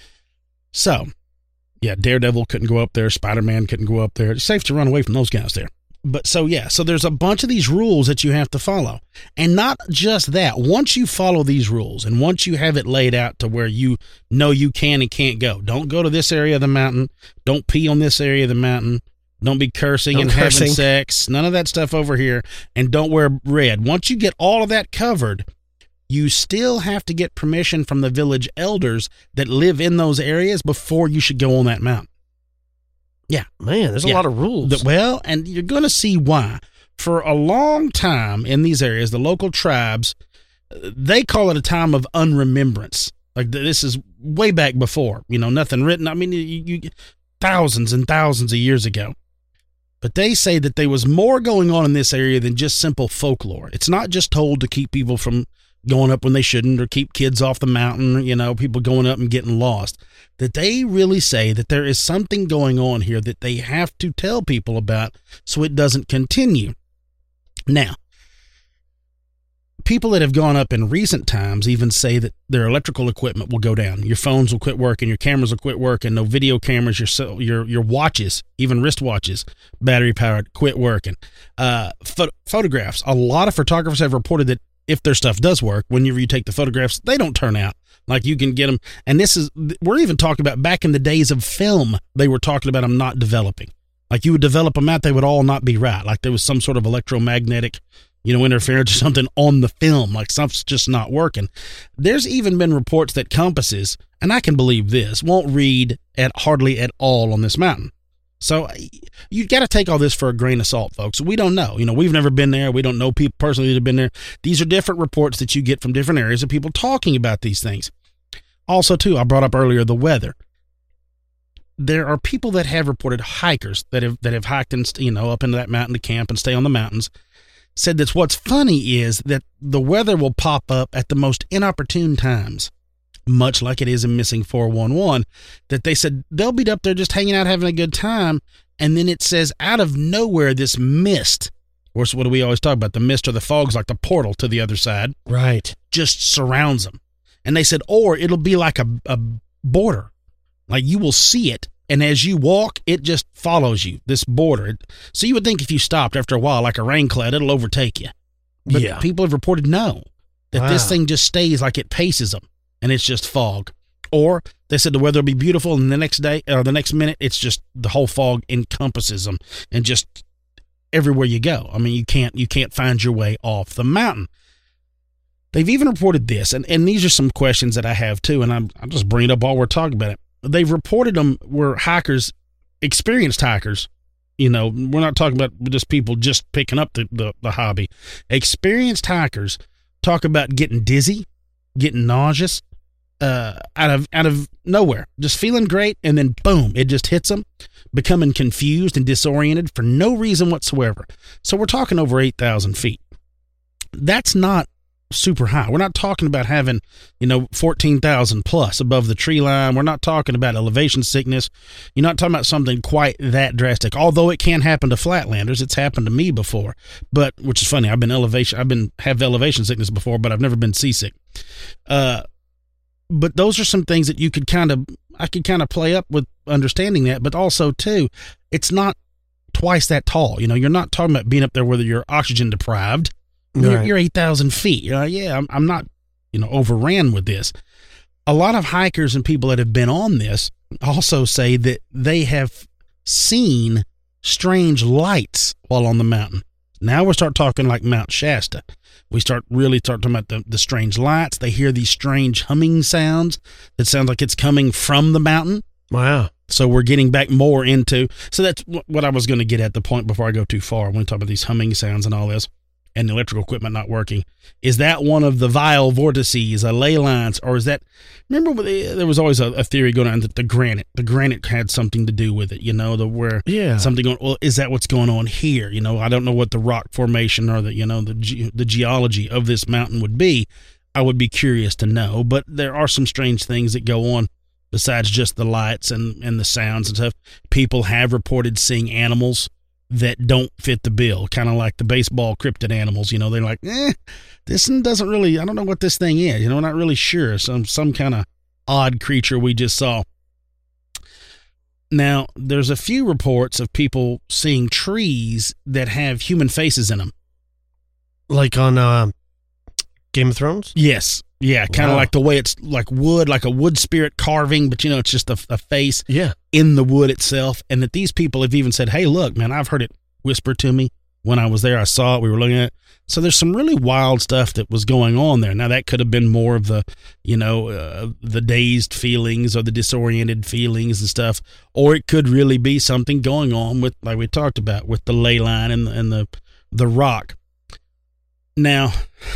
Speaker 2: So, yeah, Daredevil couldn't go up there. Spider-Man couldn't go up there. It's safe to run away from those guys there. But so, yeah, so there's a bunch of these rules that you have to follow. And not just that. Once you follow these rules and once you have it laid out to where you know you can and can't go, don't go to this area of the mountain. Don't pee on this area of the mountain. Don't be cursing
Speaker 3: Don't
Speaker 2: and
Speaker 3: cursing.
Speaker 2: having sex. None of that stuff over here. And don't wear red. Once you get all of that covered, you still have to get permission from the village elders that live in those areas before you should go on that mountain. Yeah.
Speaker 3: Man, there's a
Speaker 2: Yeah.
Speaker 3: lot of rules.
Speaker 2: The, well, and you're going to see why. For a long time in these areas, the local tribes, they call it a time of unremembrance. Like this is way back before, you know, nothing written. I mean, you, you thousands and thousands of years ago. But they say that there was more going on in this area than just simple folklore. It's not just told to keep people from going up when they shouldn't or keep kids off the mountain, you know, people going up and getting lost. That they really say that there is something going on here that they have to tell people about so it doesn't continue. Now, people that have gone up in recent times even say that their electrical equipment will go down. Your phones will quit working, your cameras will quit working, no video cameras, your cell, your your watches, even wristwatches, battery powered, quit working. Uh, pho- photographs. A lot of photographers have reported that if their stuff does work, whenever you take the photographs, they don't turn out like you can get them. And this is, we're even talking about back in the days of film, they were talking about them not developing. Like you would develop them out, they would all not be right. Like there was some sort of electromagnetic, you know, interference or something on the film, like something's just not working. There's even been reports that compasses, and I can believe this, won't read at hardly at all on this mountain. So you got to take all this for a grain of salt, folks. We don't know. You know, we've never been there. We don't know people personally that have been there. These are different reports that you get from different areas of people talking about these things. Also, too, I brought up earlier the weather. There are people that have reported hikers that have that have hiked and, you know, up into that mountain to camp and stay on the mountains. Said that what's funny is that the weather will pop up at the most inopportune times, much like it is in Missing four one one, that they said they'll be up there just hanging out, having a good time, and then it says out of nowhere this mist, or what do we always talk about, the mist or the fog's like the portal to the other side,
Speaker 3: right,
Speaker 2: just surrounds them. And they said, or it'll be like a, a border, like you will see it, and as you walk, it just follows you, this border. So you would think if you stopped after a while, like a rain cloud, it'll overtake you. But
Speaker 3: yeah.
Speaker 2: people have reported no, that
Speaker 3: Wow.
Speaker 2: this thing just stays like it paces them, and it's just fog. Or they said the weather will be beautiful, and the next day or the next minute, it's just the whole fog encompasses them, and just everywhere you go. I mean, you can't you can't find your way off the mountain. They've even reported this, and, and these are some questions that I have too, and I'm I'm just bringing it up while we're talking about it. They've reported them where hikers, experienced hikers, you know, we're not talking about just people just picking up the, the, the hobby. Experienced hikers talk about getting dizzy, getting nauseous, uh, out of out of nowhere, just feeling great, and then boom, it just hits them, becoming confused and disoriented for no reason whatsoever. So we're talking over eight thousand feet. That's not super high. We're not talking about having, you know, fourteen thousand plus above the tree line. We're not talking about elevation sickness. You're not talking about something quite that drastic, although it can happen to flatlanders. It's happened to me before, but which is funny. I've been elevation, I've been have elevation sickness before, but I've never been seasick. Uh, but those are some things that you could kind of, I could kind of play up with understanding that, but also too, it's not twice that tall. You know, you're not talking about being up there whether you're oxygen deprived. You're,
Speaker 3: Right.
Speaker 2: you're eight thousand feet. You're like, yeah, I'm, I'm not, you know, overran with this. A lot of hikers and people that have been on this also say that they have seen strange lights while on the mountain. Now we start talking like Mount Shasta. We start really start talking about the, the strange lights. They hear these strange humming sounds that sound like it's coming from the mountain.
Speaker 3: Wow.
Speaker 2: So we're getting back more into, so that's what I was going to get at the point before I go too far. When we talk about these humming sounds and all this and the electrical equipment not working. Is that one of the vile vortices, a ley lines, or is that, remember there was always a, a theory going on that the granite, the granite had something to do with it, you know, the where
Speaker 3: Yeah.
Speaker 2: something going, well, is that what's going on here? You know, I don't know what the rock formation or the, you know, the, ge- the geology of this mountain would be. I would be curious to know, but there are some strange things that go on besides just the lights and, and the sounds and stuff. People have reported seeing animals that don't fit the bill, kind of like the baseball cryptid animals. You know, they're like, eh, this one doesn't really, I don't know what this thing is. You know, we're not really sure. Some, some kind of odd creature we just saw. Now, there's a few reports of people seeing trees that have human faces in them.
Speaker 3: Like on uh, Game of Thrones?
Speaker 2: Yes. Yeah, kind of
Speaker 3: Wow.
Speaker 2: like the way it's like wood, like a wood spirit carving, but you know, it's just a, a face
Speaker 3: Yeah.
Speaker 2: in the wood itself. And that these people have even said, hey, look, man, I've heard it whisper to me when I was there. I saw it. We were looking at it. So there's some really wild stuff that was going on there. Now, that could have been more of the, you know, uh, the dazed feelings or the disoriented feelings and stuff. Or it could really be something going on with, like we talked about, with the ley line and, and the, the rock. Now,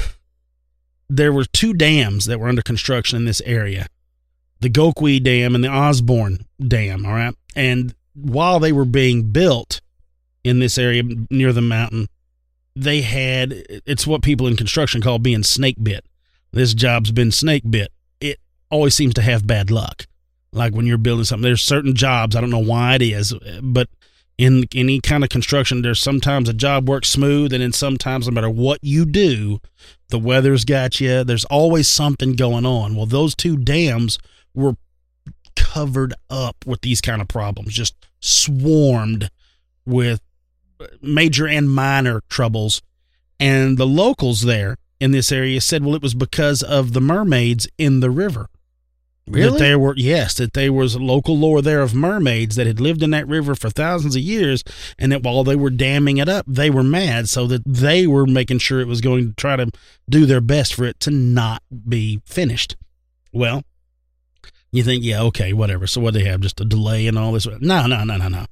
Speaker 2: there were two dams that were under construction in this area, the Gokwe Dam and the Osborne Dam, all right? And while they were being built in this area near the mountain, they had, it's what people in construction call being snake bit. This job's been snake bit. It always seems to have bad luck. Like when you're building something, there's certain jobs, I don't know why it is, but in any kind of construction, there's sometimes a job works smooth, and then sometimes no matter what you do, the weather's got you. There's always something going on. Well, those two dams were covered up with these kind of problems, just swarmed with major and minor troubles. And the locals there in this area said, well, it was because of the mermaids in the river.
Speaker 3: Really?
Speaker 2: That there were, yes, that there was local lore there of mermaids that had lived in that river for thousands of years, and that while they were damming it up, they were mad, so that they were making sure it was going to try to do their best for it to not be finished. Well, you think, yeah, okay, whatever. So what do they have, just a delay and all this? No, no, no, no, no.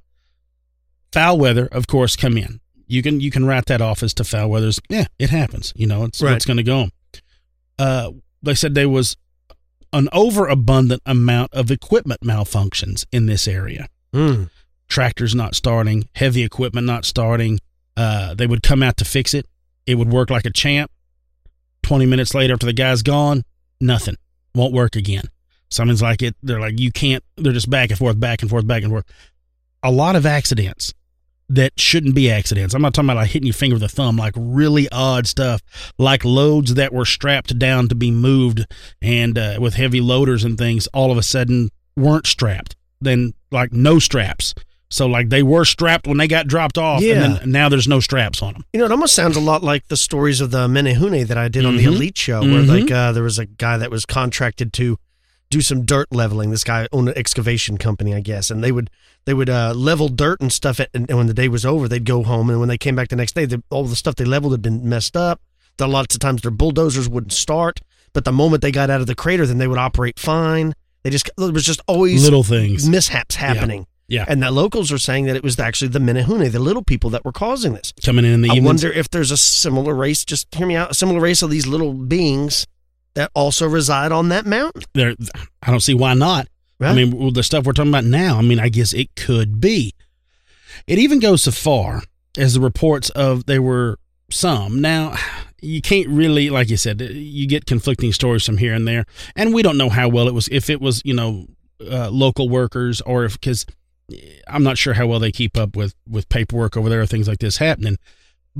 Speaker 2: Foul weather, of course, come in. You can you can write that off as to foul weather. Yeah, it happens. You know, it's
Speaker 3: Right.
Speaker 2: it's going to go on. Uh, they said there was an overabundant amount of equipment malfunctions in this area.
Speaker 3: Mm.
Speaker 2: Tractors not starting, heavy equipment not starting. Uh, they would come out to fix it. It would work like a champ. twenty minutes later, after the guy's gone, nothing. Won't work again. Something's like it. They're like, you can't, they're just back and forth, back and forth, back and forth. A lot of accidents that shouldn't be accidents. I'm not talking about like hitting your finger with a thumb, like really odd stuff, like loads that were strapped down to be moved and uh, with heavy loaders and things all of a sudden weren't strapped. Then like no straps. So like they were strapped when they got dropped off,
Speaker 3: Yeah.
Speaker 2: and then now there's no straps on them.
Speaker 3: You know, it almost sounds a lot like the stories of the Menehune that I did on the
Speaker 2: Mhm.
Speaker 3: Elite Show, where
Speaker 2: Mhm.
Speaker 3: like uh, there was a guy that was contracted to do some dirt leveling. This guy owned an excavation company, I guess, and they would they would uh, level dirt and stuff. At, and when the day was over, they'd go home, and when they came back the next day, they, all the stuff they leveled had been messed up. A lots of times their bulldozers wouldn't start, but the moment they got out of the crater, then they would operate fine. They just there was just always
Speaker 2: Little things.
Speaker 3: mishaps happening.
Speaker 2: Yeah.
Speaker 3: And the locals are saying that it was actually the Menehune, the little people that were causing this.
Speaker 2: Coming in in the
Speaker 3: I
Speaker 2: evenings.
Speaker 3: wonder if there's a similar race, just hear me out, a similar race of these little beings that also reside on that mountain.
Speaker 2: There, I don't see why not.
Speaker 3: Right?
Speaker 2: I mean, well, the stuff we're talking about now, I mean, I guess it could be. It even goes so far as the reports of there were some. Now, you can't really, like you said, you get conflicting stories from here and there, and we don't know how well it was, if it was, you know, uh, local workers, or if, because I'm not sure how well they keep up with, with paperwork over there or things like this happening. But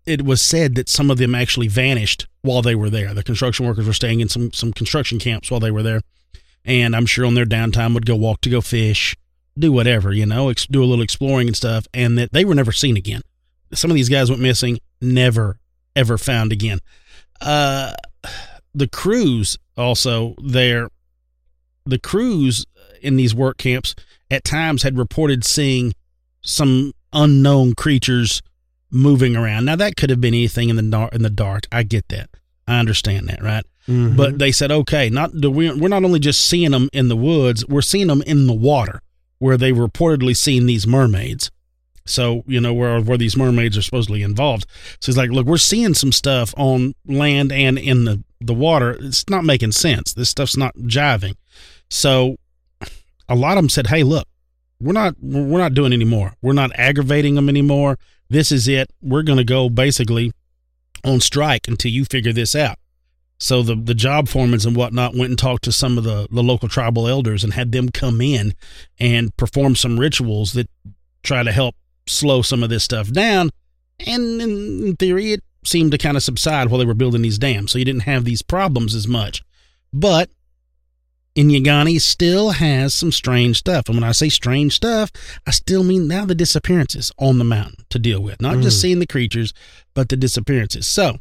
Speaker 2: it was said that some of them actually vanished while they were there. The construction workers were staying in some, some construction camps while they were there. And I'm sure on their downtime would go walk to go fish, do whatever, you know, ex- do a little exploring and stuff. And that they were never seen again. Some of these guys went missing, never, ever found again. Uh, the crews also there, the crews in these work camps at times had reported seeing some unknown creatures moving around. Now that could have been anything in the dark, in the dark. I get that. I understand that, right? Mm-hmm. But they said, okay, not we're not only just seeing them in the woods, we're seeing them in the water where they reportedly seen these mermaids. So, you know, where where these mermaids are supposedly involved. So he's like, look, we're seeing some stuff on land and in the, the water. It's not making sense. This stuff's not jiving. So a lot of them said, hey, look, we're not we're not doing any more. We're not aggravating them anymore. This is it. We're going to go basically on strike until you figure this out. So the, the job foremans and whatnot went and talked to some of the, the local tribal elders and had them come in and perform some rituals that try to help slow some of this stuff down. And in, in theory, it seemed to kind of subside while they were building these dams. So you didn't have these problems as much. But Inyagani still has some strange stuff. And when I say strange stuff, I still mean now the disappearances on the mountain to deal with. Not mm. just seeing the creatures, but the disappearances. So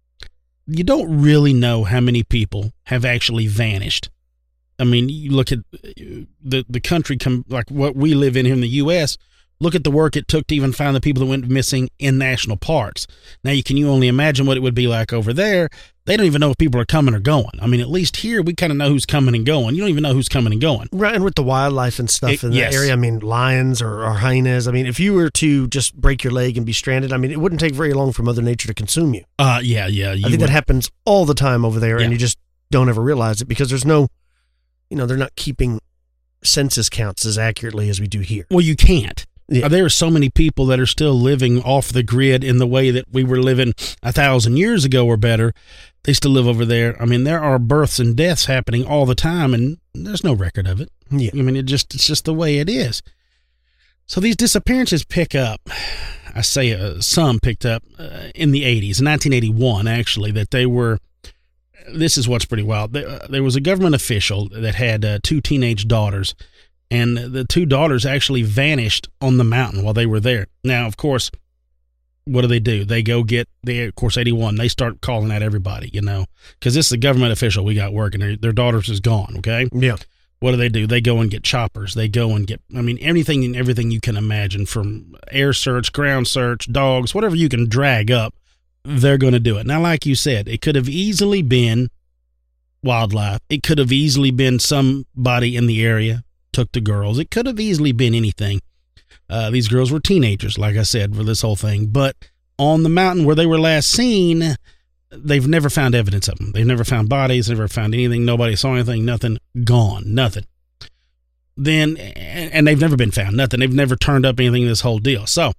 Speaker 2: you don't really know how many people have actually vanished. I mean, you look at the the country, com- like what we live in here in the U S, look at the work it took to even find the people that went missing in national parks. Now, you can you only imagine what it would be like over there. They don't even know if people are coming or going. I mean, at least here, we kind of know who's coming and going. You don't even know who's coming and going.
Speaker 3: Right, and with the wildlife and stuff
Speaker 2: it,
Speaker 3: in
Speaker 2: yes.
Speaker 3: the area, I mean, lions or, or hyenas. I mean, if you were to just break your leg and be stranded, I mean, it wouldn't take very long for Mother Nature to consume you.
Speaker 2: Uh, yeah, yeah.
Speaker 3: I think
Speaker 2: would.
Speaker 3: that happens all the time over there,
Speaker 2: yeah.
Speaker 3: and you just don't ever realize it because there's no, you know, they're not keeping census counts as accurately as we do here.
Speaker 2: Well, you can't.
Speaker 3: Yeah.
Speaker 2: There are so many people that are still living off the grid in the way that we were living a thousand years ago or better. They still live over there. I mean, there are births and deaths happening all the time, and there's no record of it.
Speaker 3: Yeah.
Speaker 2: I mean, it just it's just the way it is. So these disappearances pick up. I say uh, some picked up uh, in the eighties, in nineteen eighty-one, actually, that they were, this is what's pretty wild. There, uh, there was a government official that had uh, two teenage daughters, and the two daughters actually vanished on the mountain while they were there. Now, of course, what do they do? They go get the Air Force eighty-one. They start calling out everybody, you know, because this is a government official we got working. Their, their daughters is gone, okay?
Speaker 3: Yeah.
Speaker 2: What do they do? They go and get choppers. They go and get, I mean, anything and everything you can imagine, from air search, ground search, dogs, whatever you can drag up, they're going to do it. Now, like you said, it could have easily been wildlife. It could have easily been somebody in the area took the girls. It could have easily been anything. Uh, these girls were teenagers, like I said, for this whole thing. But on the mountain where they were last seen, they've never found evidence of them. They've never found bodies, never found anything. Nobody saw anything, nothing, gone, nothing. Then, and they've never been found, nothing. They've never turned up anything in this whole deal. So,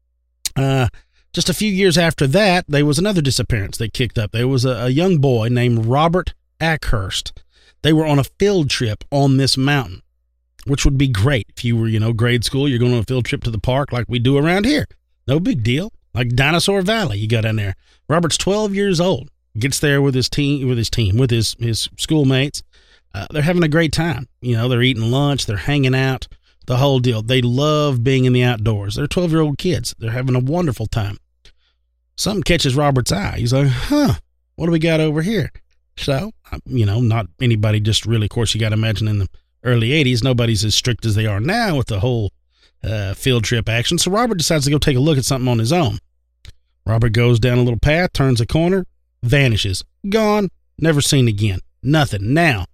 Speaker 2: uh, just a few years after that, there was another disappearance that kicked up. There was a, a young boy named Robert Ackhurst. They were on a field trip on this mountain, which would be great if you were, you know, grade school. You're going on a field trip to the park like we do around here. No big deal. Like Dinosaur Valley, you got in there. Robert's twelve years old. Gets there with his team, with his team, with his his schoolmates. Uh, they're having a great time. You know, they're eating lunch, they're hanging out, the whole deal. They love being in the outdoors. They're twelve-year-old kids. They're having a wonderful time. Something catches Robert's eye. He's like, huh, what do we got over here? So, you know, not anybody just really, of course, you got to imagine in the early eighties, nobody's as strict as they are now with the whole uh, field trip action. So Robert decides to go take a look at something on his own. Robert goes down a little path, turns a corner, vanishes. Gone, never seen again. Nothing. Now,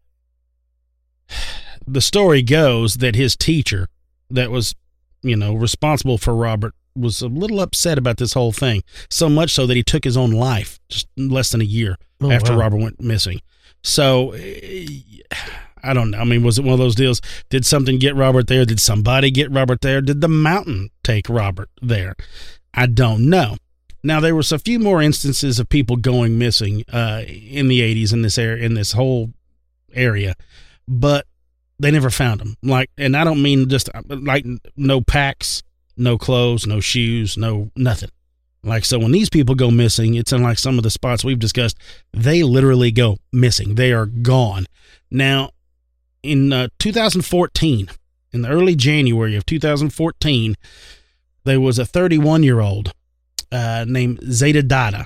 Speaker 2: the story goes that his teacher that was, you know, responsible for Robert was a little upset about this whole thing, so much so that he took his own life just less than a year oh, after wow. Robert went missing. So, I don't know. I mean, was it one of those deals? Did something get Robert there? Did somebody get Robert there? Did the mountain take Robert there? I don't know. Now, there was a few more instances of people going missing uh, in the eighties in this area, in this whole area, but they never found them. Like, and I don't mean just like no packs, no clothes, no shoes, no nothing. Like, so when these people go missing, it's in like some of the spots we've discussed, they literally go missing. They are gone. Now, in uh, two thousand fourteen, in the early January of two thousand fourteen, there was a thirty-one-year-old uh, named Zeta Dada,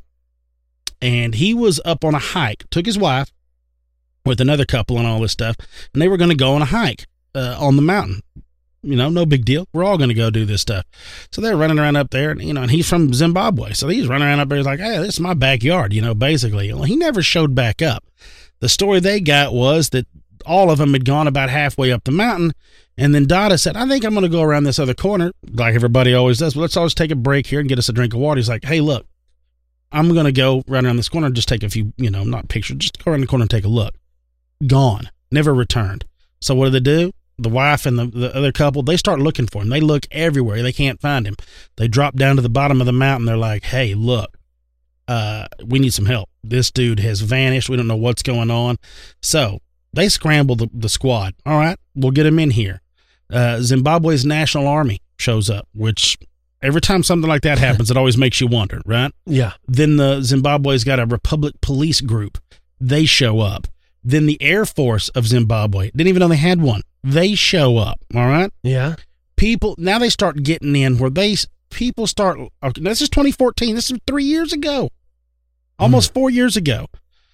Speaker 2: and he was up on a hike, took his wife with another couple and all this stuff, and they were going to go on a hike uh, on the mountain. You know, no big deal. We're all going to go do this stuff. So they're running around up there, and, you know, and he's from Zimbabwe. So he's running around up there. He's like, hey, this is my backyard, you know, basically. Well, he never showed back up. The story they got was that all of them had gone about halfway up the mountain, and then Dada said, I think I'm going to go around this other corner, like everybody always does. But let's always take a break here and get us a drink of water. He's like, hey, look, I'm going to go run around this corner and just take a few, you know, not pictures, just go around the corner and take a look. Gone. Never returned. So what do they do? The wife and the, the other couple, they start looking for him. They look everywhere. They can't find him. They drop down to the bottom of the mountain. They're like, hey, look, uh, we need some help. This dude has vanished. We don't know what's going on. So they scramble the, the squad. All right, we'll get him in here. Uh, Zimbabwe's National Army shows up, which every time something like that happens, it always makes you wonder, right?
Speaker 3: Yeah.
Speaker 2: Then the Zimbabwe's got a Republic Police group. They show up. Then the Air Force of Zimbabwe, didn't even know they had one. They show up, all right?
Speaker 3: Yeah.
Speaker 2: People, now they start getting in where they, people start, okay, this is twenty fourteen, this is three years ago, almost mm. four years ago.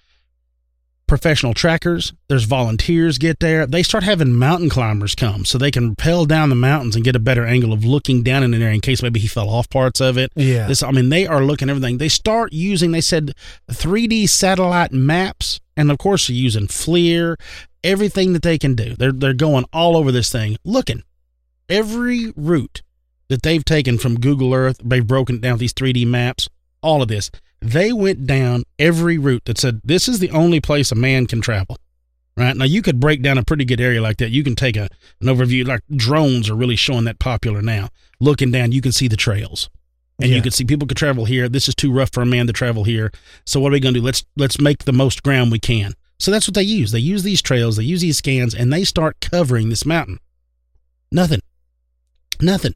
Speaker 2: Professional trackers, there's volunteers get there. They start having mountain climbers come so they can rappel down the mountains and get a better angle of looking down in there in case maybe he fell off parts of it.
Speaker 3: Yeah.
Speaker 2: This, I mean, they are looking at everything. They start using, they said, three D satellite maps, and of course they're using FLIR, everything that they can do. They're, they're going all over this thing, looking. Every route that they've taken from Google Earth, they've broken it down with these three D maps, all of this. They went down every route that said, this is the only place a man can travel, right? Now, you could break down a pretty good area like that. You can take a, an overview, like drones are really showing that popular now. Looking down, you can see the trails. And yeah. you can see people could travel here. This is too rough for a man to travel here. So what are we going to do? Let's let's make the most ground we can. So that's what they use. They use these trails, they use these scans, and they start covering this mountain. Nothing. Nothing.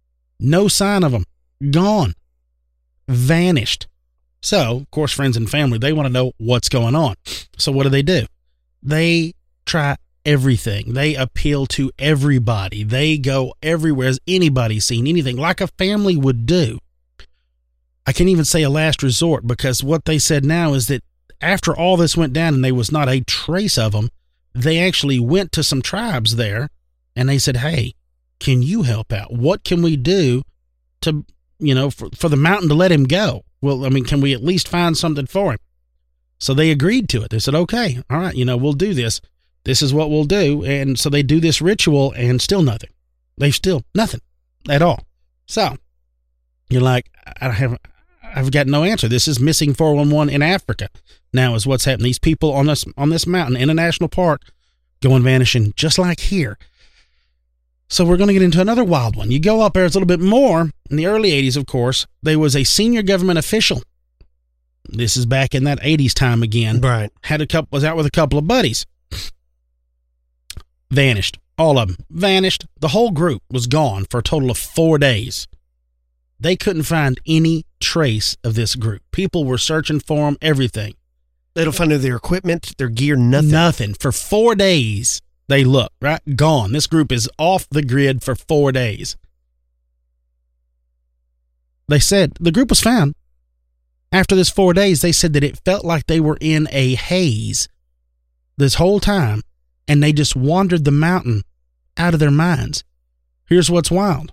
Speaker 2: No sign of them. Gone. Vanished. So, of course, friends and family, they want to know what's going on. So what do they do? They try everything. They appeal to everybody. They go everywhere. Has anybody seen anything like a family would do? I can't even say a last resort, because what they said now is that after all this went down and there was not a trace of them, they actually went to some tribes there and they said, hey, can you help out? What can we do to, you know, for, for the mountain to let him go? Well, I mean, can we at least find something for him? So they agreed to it. They said, okay, all right, you know, we'll do this. This is what we'll do. And so they do this ritual and still nothing. They've still nothing at all. So you're like, I have, I've got no answer. This is missing four one one in Africa now is what's happening. These people on this, on this mountain in a national park going vanishing just like here. So we're going to get into another wild one. You go up there, it's a little bit more. In the early eighties, of course, there was a senior government official. This is back in that eighties time again.
Speaker 3: Right.
Speaker 2: Had a couple, was out with a couple of buddies. Vanished. All of them. Vanished. The whole group was gone for a total of four days. They couldn't find any trace of this group. People were searching for them, everything.
Speaker 3: They don't find their equipment, their gear, nothing.
Speaker 2: Nothing. For four days. They look, right? Gone. This group is off the grid for four days. They said the group was found. After this four days, they said that it felt like they were in a haze this whole time, and they just wandered the mountain out of their minds. Here's what's wild.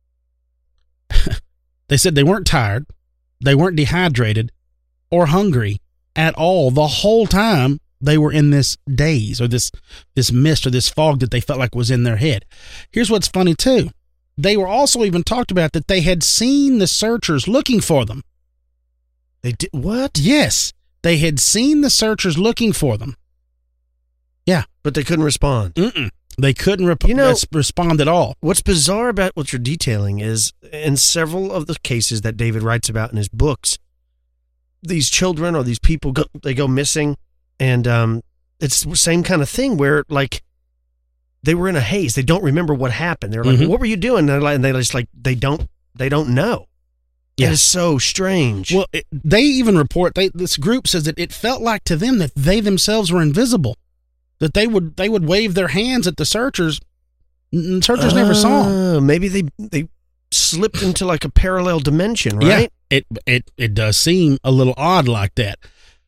Speaker 2: They said they weren't tired, they weren't dehydrated, or hungry at all the whole time. They were in this daze or this this mist or this fog that they felt like was in their head. Here's what's funny, too. They were also even talked about that they had seen the searchers looking for them.
Speaker 3: They did what?
Speaker 2: Yes. They had seen the searchers looking for them. Yeah.
Speaker 3: But they couldn't respond.
Speaker 2: Mm-mm. They couldn't rep-
Speaker 3: you know,
Speaker 2: respond at all.
Speaker 3: What's bizarre about what you're detailing is in several of the cases that David writes about in his books, these children or these people, go, they go missing. And um, it's the same kind of thing where, like, they were in a haze. They don't remember what happened. They're like, mm-hmm. "What were you doing?" And they're, like, and they're just like, they don't, they don't know. Yeah. It is so strange.
Speaker 2: Well, it, they even report, they, this group says that it felt like to them that they themselves were invisible, that they would they would wave their hands at the searchers, and searchers uh, never saw them.
Speaker 3: Maybe they they slipped into like a parallel dimension, right?
Speaker 2: Yeah, it, it, it does seem a little odd like that.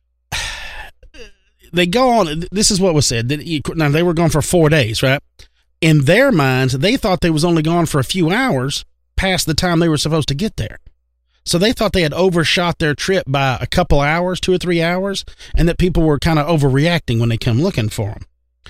Speaker 2: They go on, this is what was said, that you, now they were gone for four days, right? In their minds, they thought they was only gone for a few hours past the time they were supposed to get there. So they thought they had overshot their trip by a couple hours, two or three hours, and that people were kind of overreacting when they come looking for them.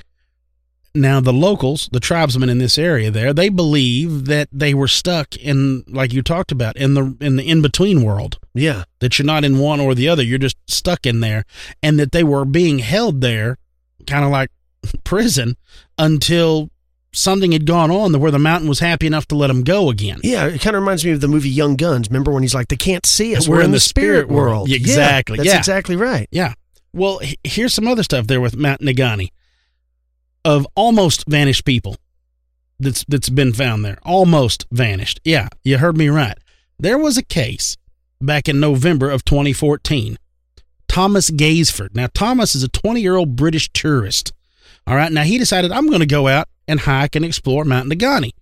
Speaker 2: Now, the locals, the tribesmen in this area there, they believe that they were stuck in, like you talked about, in the in the in-between world.
Speaker 3: Yeah.
Speaker 2: That you're not in one or the other. You're just stuck in there. And that they were being held there, kind of like prison, until something had gone on where the mountain was happy enough to let them go again.
Speaker 3: Yeah, it kind of reminds me of the movie Young Guns. Remember when he's like, they can't see us. We're, We're in, in the, the spirit, spirit world. world.
Speaker 2: Exactly.
Speaker 3: Yeah, that's
Speaker 2: yeah.
Speaker 3: exactly right.
Speaker 2: Yeah. Well, here's some other stuff there with Mount Negaunee of almost vanished people that's that's been found there. Almost vanished. Yeah, you heard me right. There was a case back in November of twenty fourteen. Thomas Gaisford. Now, Thomas is a twenty-year-old British tourist. All right, now he decided, I'm going to go out and hike and explore Mount Negaunee.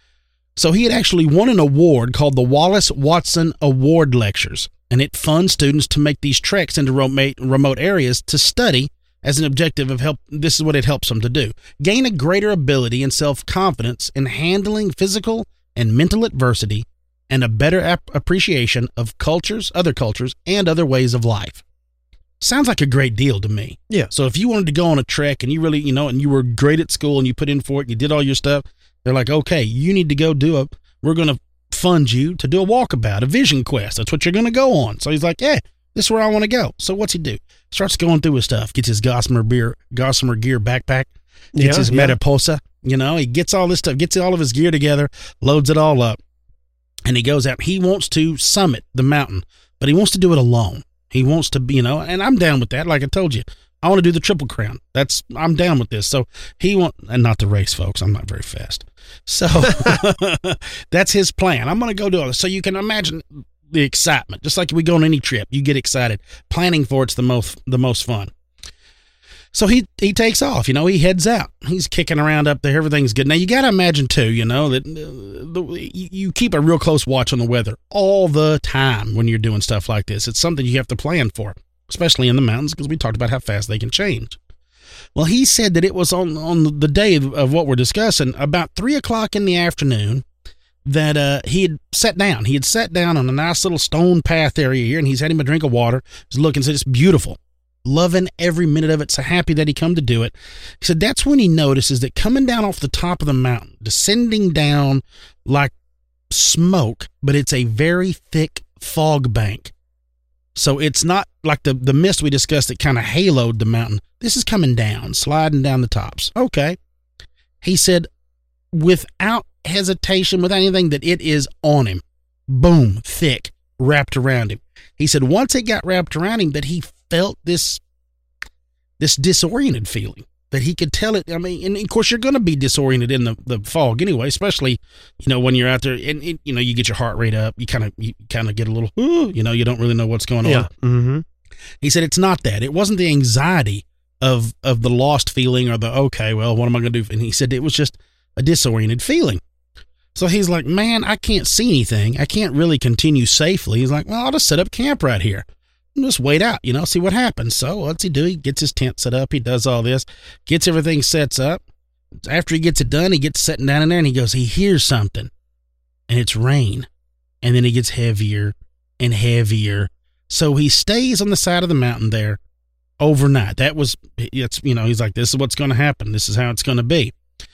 Speaker 2: So he had actually won an award called the Wallace Watson Award Lectures, and it funds students to make these treks into remote areas to study as an objective of help. This is what it helps them to do. Gain a greater ability and self-confidence in handling physical and mental adversity and a better ap- appreciation of cultures, other cultures, and other ways of life. Sounds like a great deal to me.
Speaker 3: Yeah.
Speaker 2: So if you wanted to go on a trek and you really, you know, and you were great at school and you put in for it, and you did all your stuff, they're like, okay, you need to go do a, we're going to fund you to do a walkabout, a vision quest. That's what you're going to go on. So he's like, yeah, this is where I want to go. So what's he do? Starts going through his stuff, gets his Gossamer beer, Gossamer gear backpack, gets yeah, his yeah. Mariposa, you know, he gets all this stuff, gets all of his gear together, loads it all up, and he goes out. He wants to summit the mountain, but he wants to do it alone. He wants to be, you know, and I'm down with that. Like I told you, I want to do the Triple Crown. That's, I'm down with this. So he want, and not the race, folks. I'm not very fast. So that's his plan. I'm going to go do all this. So you can imagine the excitement. Just like we go on any trip, you get excited. Planning for it's the most, the most fun. So he, he takes off, you know, he heads out. He's kicking around up there. Everything's good. Now, you got to imagine, too, you know, that uh, the, you keep a real close watch on the weather all the time when you're doing stuff like this. It's something you have to plan for, especially in the mountains, because we talked about how fast they can change. Well, he said that it was on, on the day of what we're discussing, about three o'clock in the afternoon, that uh, he had sat down. He had sat down on a nice little stone path area here, and he's had him a drink of water. He's looking, said it's beautiful. Loving every minute of it, so happy that he come to do it. He said that's when he notices that coming down off the top of the mountain, descending down like smoke, but it's a very thick fog bank. So it's not like the, the mist we discussed that kind of haloed the mountain. This is coming down, sliding down the tops. Okay. He said without hesitation, without anything, that it is on him. Boom, thick, wrapped around him. He said once it got wrapped around him that he felt this this disoriented feeling, that he could tell it. I mean, and of course you're going to be disoriented in the, the fog anyway, especially, you know, when you're out there and, and you know, you get your heart rate up, you kind of you kind of get a little, you know, you don't really know what's going on.
Speaker 3: Yeah. Mm-hmm.
Speaker 2: He said it's not that. It wasn't the anxiety of of the lost feeling or the, okay, well, what am I going to do? And he said it was just a disoriented feeling. So he's like, man, I can't see anything. I can't really continue safely. He's like, well, I'll just set up camp right here. Just wait out, you know, see what happens. So what's he do? He gets his tent set up. He does all this, gets everything sets up. After he gets it done, he gets sitting down in there and he goes, he hears something and it's rain. And then it gets heavier and heavier. So he stays on the side of the mountain there overnight. That was, it's, you know, he's like, this is what's going to happen. This is how it's going to be.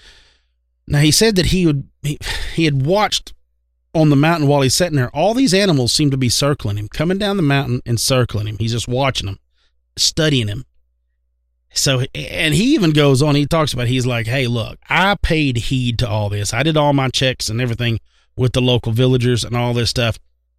Speaker 2: Now he said that he would, he, he had watched on the mountain while he's sitting there. All these animals seem to be circling him, coming down the mountain and circling him. He's just watching them, studying him. So, and he even goes on, he talks about, he's like, hey, look, I paid heed to all this. I did all my checks and everything with the local villagers and all this stuff.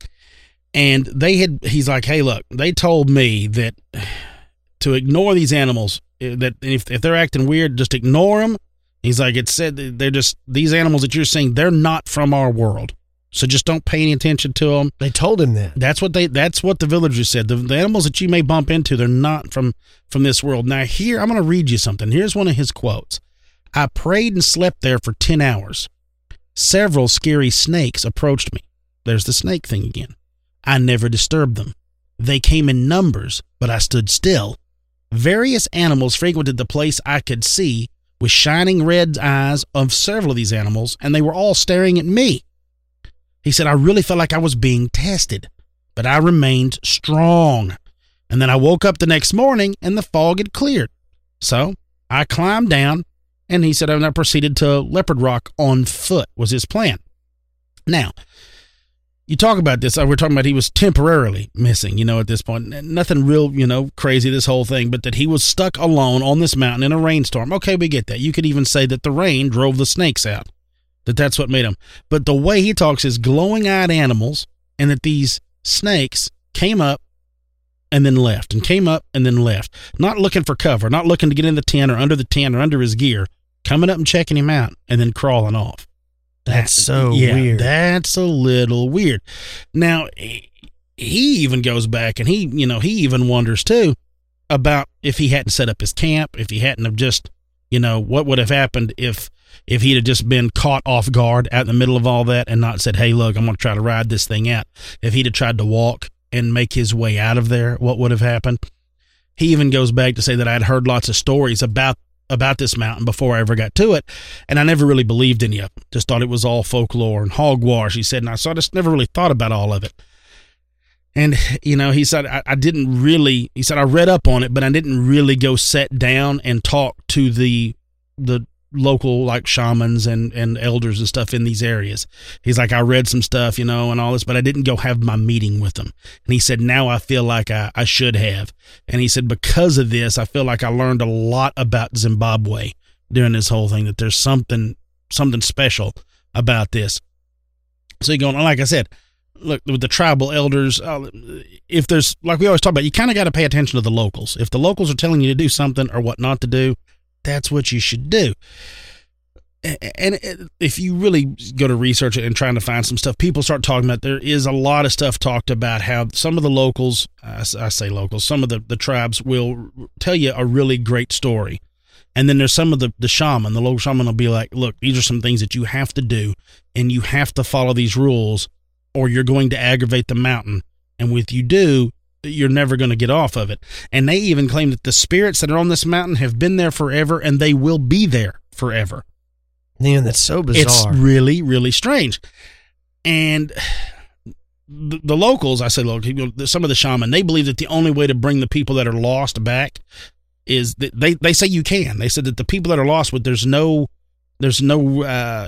Speaker 2: And they had, he's like, hey, look, they told me that to ignore these animals, that if, if they're acting weird, just ignore them. He's like, it said they're just, these animals that you're seeing, they're not from our world. So just don't pay any attention to them.
Speaker 3: They told him that.
Speaker 2: That's what they. That's what the villagers said. The, the animals that you may bump into, they're not from from this world. Now here, I'm going to read you something. Here's one of his quotes. I prayed and slept there for ten hours. Several scary snakes approached me. There's the snake thing again. I never disturbed them. They came in numbers, but I stood still. Various animals frequented the place I could see with shining red eyes of several of these animals, and they were all staring at me. He said, I really felt like I was being tested, but I remained strong. And then I woke up the next morning, and the fog had cleared. So I climbed down, and he said, and I proceeded to Leopard Rock on foot was his plan. Now, you talk about this. We're talking about he was temporarily missing, you know, at this point. Nothing real, you know, crazy, this whole thing, but that he was stuck alone on this mountain in a rainstorm. Okay, we get that. You could even say that the rain drove the snakes out, that that's what made him. But the way he talks is glowing-eyed animals, and that these snakes came up and then left, and came up and then left. Not looking for cover, not looking to get in the tent or under the tent or under his gear, coming up and checking him out and then crawling off.
Speaker 3: That's so
Speaker 2: yeah,
Speaker 3: weird.
Speaker 2: That's a little weird. Now, he even goes back and he, you know, he even wonders too about if he hadn't set up his camp, if he hadn't have just, you know, what would have happened if if he'd have just been caught off guard out in the middle of all that and not said, hey, look, I'm going to try to ride this thing out. If he'd have tried to walk and make his way out of there, what would have happened? He even goes back to say that I had heard lots of stories about about this mountain before I ever got to it, and I never really believed any of them. Just thought it was all folklore and hogwash, he said, and I, so I just never really thought about all of it. And, you know, he said, I, I didn't really, he said, I read up on it, but I didn't really go sit down and talk to the the local, like, shamans and, and elders and stuff in these areas. He's like, I read some stuff, you know, and all this, but I didn't go have my meeting with them. And he said, now I feel like I, I should have. And he said, because of this, I feel like I learned a lot about Zimbabwe during this whole thing, that there's something, something special about this. So you're going, like I said, look, with the tribal elders, uh, if there's, like we always talk about, you kind of got to pay attention to the locals. If the locals are telling you to do something or what not to do, that's what you should do. And if you really go to research it and trying to find some stuff, people start talking about, there is a lot of stuff talked about how some of the locals, I say locals, some of the, the tribes will tell you a really great story. And then there's some of the, the shaman, the local shaman will be like, look, these are some things that you have to do, and you have to follow these rules, or you're going to aggravate the mountain. And if you do, you're never going to get off of it. And they even claim that the spirits that are on this mountain have been there forever, and they will be there forever.
Speaker 3: Man, that's so bizarre.
Speaker 2: It's really, really strange. And the, the locals, I say local, some of the shaman, they believe that the only way to bring the people that are lost back is that they, they say you can. They said that the people that are lost, with there's no, there's no uh,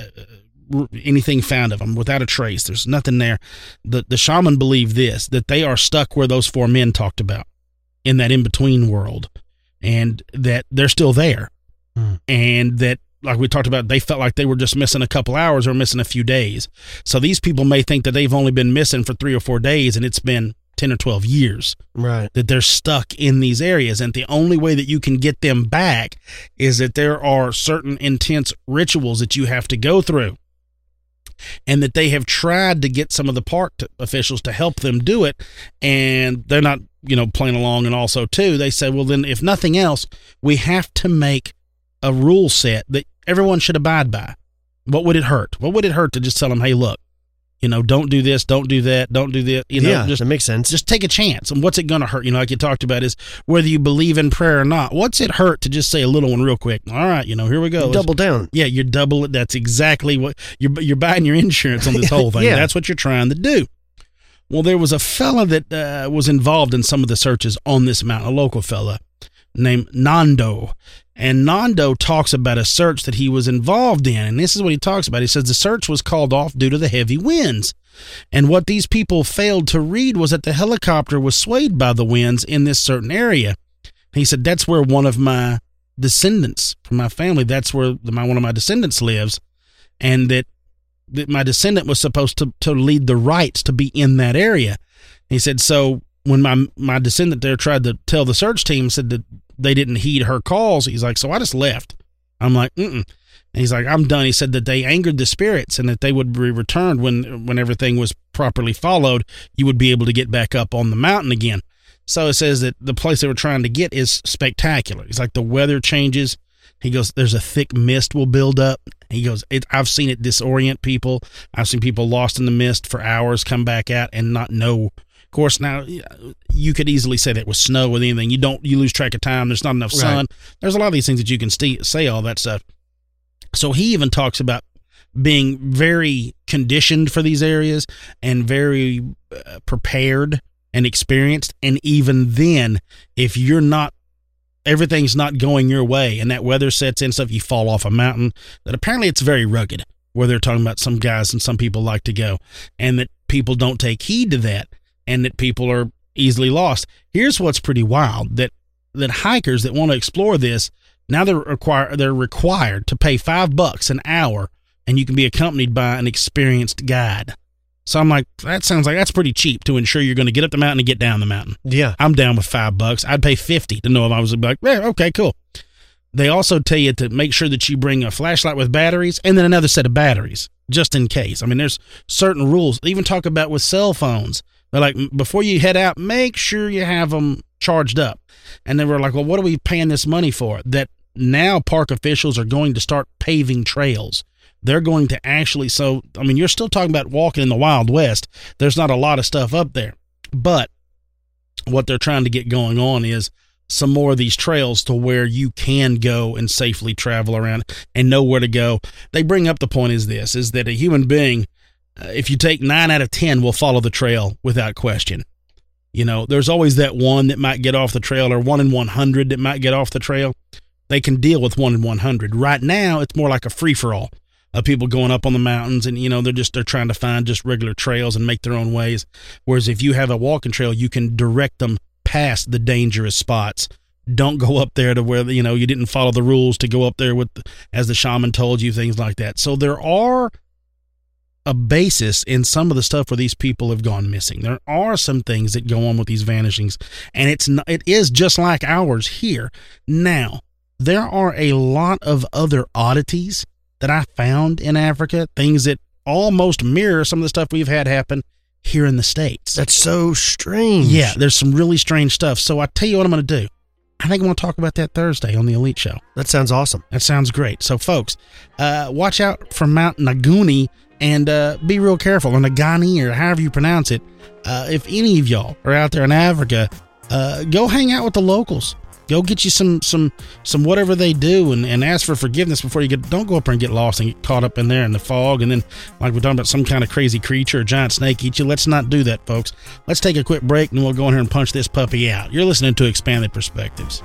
Speaker 2: anything found of them, without a trace. There's nothing there. The, the shaman believe this, that they are stuck where those four men talked about, in that in-between world, and that they're still there. Hmm. And that, like we talked about, they felt like they were just missing a couple hours or missing a few days. So these people may think that they've only been missing for three or four days, and it's been ten or twelve years. Right. That they're stuck in these areas. And the only way that you can get them back is that there are certain intense rituals that you have to go through. And that they have tried to get some of the park officials to help them do it, and they're not, you know, playing along. And also, too, they say, well, then if nothing else, we have to make a rule set that everyone should abide by. What would it hurt? What would it hurt to just tell them, hey, look, you know, don't do this, don't do that, don't do this. You know,
Speaker 3: yeah,
Speaker 2: just,
Speaker 3: that makes sense.
Speaker 2: Just take a chance. And what's it going to hurt? You know, like you talked about, is whether you believe in prayer or not. What's it hurt to just say a little one real quick? All right, you know, here we go.
Speaker 3: You double down.
Speaker 2: Yeah, you double it. That's exactly what you're, you're buying your insurance on this whole thing. Yeah. That's what you're trying to do. Well, there was a fella that uh, was involved in some of the searches on this mountain, a local fella named Nando. And Nando talks about a search that he was involved in. And this is what he talks about. He says the search was called off due to the heavy winds. And what these people failed to read was that the helicopter was swayed by the winds in this certain area. He said, that's where one of my descendants from my family, that's where my, one of my descendants lives. And that, that my descendant was supposed to, to lead the rites to be in that area. He said, so when my, my descendant there tried to tell the search team, said that they didn't heed her calls, he's like, so I just left. I'm like, mm-mm. And he's like, I'm done. He said that they angered the spirits and that they would be returned when, when everything was properly followed. You would be able to get back up on the mountain again. So it says that the place they were trying to get is spectacular. He's like, the weather changes. He goes, there's a thick mist will build up. He goes, it, I've seen it disorient people. I've seen people lost in the mist for hours come back out and not know. Of course, now you could easily say that with snow with anything. You don't, you lose track of time. There's not enough sun. Right. There's a lot of these things that you can st- say all that stuff. So he even talks about being very conditioned for these areas and very uh, prepared and experienced. And even then, if you're not, everything's not going your way and that weather sets in stuff, you fall off a mountain, that apparently it's very rugged, where they're talking about some guys and some people like to go, and that people don't take heed to that, and that people are easily lost. Here's what's pretty wild, that that hikers that want to explore this, now they're require they're required to pay five bucks an hour, and you can be accompanied by an experienced guide. So I'm like, that sounds like that's pretty cheap to ensure you're going to get up the mountain and get down the mountain.
Speaker 3: Yeah.
Speaker 2: I'm down with five bucks. I'd pay fifty to know if I was like, yeah, okay, cool. They also tell you to make sure that you bring a flashlight with batteries and then another set of batteries just in case. I mean, there's certain rules. They even talk about with cell phones. They're like, before you head out, make sure you have them charged up. And they were like, well, what are we paying this money for? That now park officials are going to start paving trails. They're going to actually, so, I mean, you're still talking about walking in the Wild West. There's not a lot of stuff up there. But what they're trying to get going on is some more of these trails to where you can go and safely travel around and know where to go. They bring up the point is this, is that a human being, uh, if you take nine out of ten, will follow the trail without question. You know, there's always that one that might get off the trail, or one in one hundred that might get off the trail. They can deal with one in one hundred. Right now, it's more like a free-for-all of people going up on the mountains, and, you know, they're just, they're trying to find just regular trails and make their own ways. Whereas if you have a walking trail, you can direct them past the dangerous spots. Don't go up there to where, you know, you didn't follow the rules to go up there with, as the shaman told you, things like that. So there are a basis in some of the stuff where these people have gone missing. There are some things that go on with these vanishings, and it's not, it is just like ours here. Now, there are a lot of other oddities that I found in Africa, things that almost mirror some of the stuff we've had happen here in the States.
Speaker 3: That's so strange.
Speaker 2: Yeah, there's some really strange stuff. So I tell you what I'm going to do. I think I'm going to talk about that Thursday on the Elite Show.
Speaker 3: That sounds awesome.
Speaker 2: That sounds great. So, folks, uh, watch out for Mount Nguni and uh, be real careful, or Ngani, or however you pronounce it. Uh, if any of y'all are out there in Africa, uh, go hang out with the locals. Go get you some some some whatever they do, and, and ask for forgiveness before you get. Don't go up there and get lost and get caught up in there in the fog, and then, like we're talking about, some kind of crazy creature or giant snake eat you. Let's not do that, folks. Let's take a quick break, and we'll go in here and punch this puppy out. You're listening to Expanded Perspectives.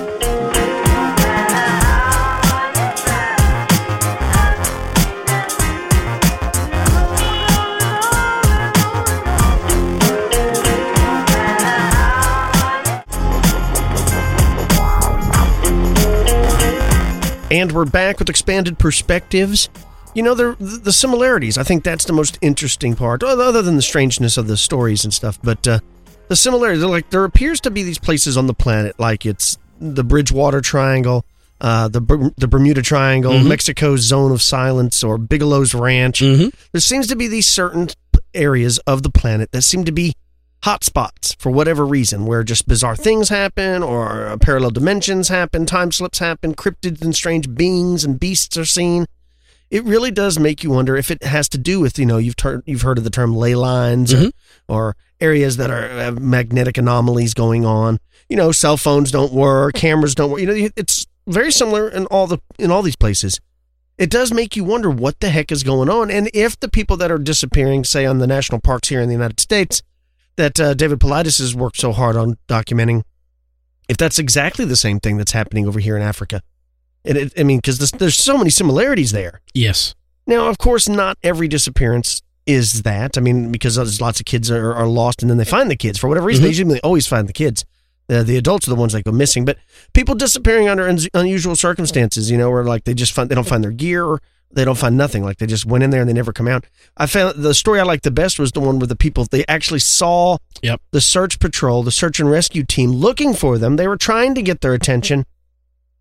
Speaker 3: And we're back with Expanded Perspectives. You know, the the similarities, I think that's the most interesting part, other than the strangeness of the stories and stuff. But uh, the similarities, like, there appears to be these places on the planet, like it's the Bridgewater Triangle, uh, the the Bermuda Triangle, mm-hmm. Mexico's Zone of Silence, or Bigelow's Ranch. Mm-hmm. There seems to be these certain areas of the planet that seem to be hotspots for whatever reason, where just bizarre things happen, or uh, parallel dimensions happen, time slips happen, cryptids and strange beings and beasts are seen. It really does make you wonder if it has to do with, you know, you've ter- you've heard of the term ley lines, mm-hmm. or, or areas that are have magnetic anomalies going on. You know, cell phones don't work, cameras don't work. You know, it's very similar in all the in all these places. It does make you wonder what the heck is going on, and if the people that are disappearing, say on the national parks here in the United States, that uh, David Paulides has worked so hard on documenting, if that's exactly the same thing that's happening over here in Africa. And it, I mean, because there's so many similarities there.
Speaker 2: Yes.
Speaker 3: Now, of course, not every disappearance is that. I mean, because there's lots of kids are, are lost, and then they find the kids. For whatever reason, mm-hmm. they usually always find the kids. The, the adults are the ones that go missing. But people disappearing under un- unusual circumstances, you know, where like they just find, they don't find their gear, or they don't find nothing. Like they just went in there and they never come out. I found the story I liked the best was the one where the people, they actually saw
Speaker 2: yep.
Speaker 3: the search patrol, the search and rescue team looking for them. They were trying to get their attention,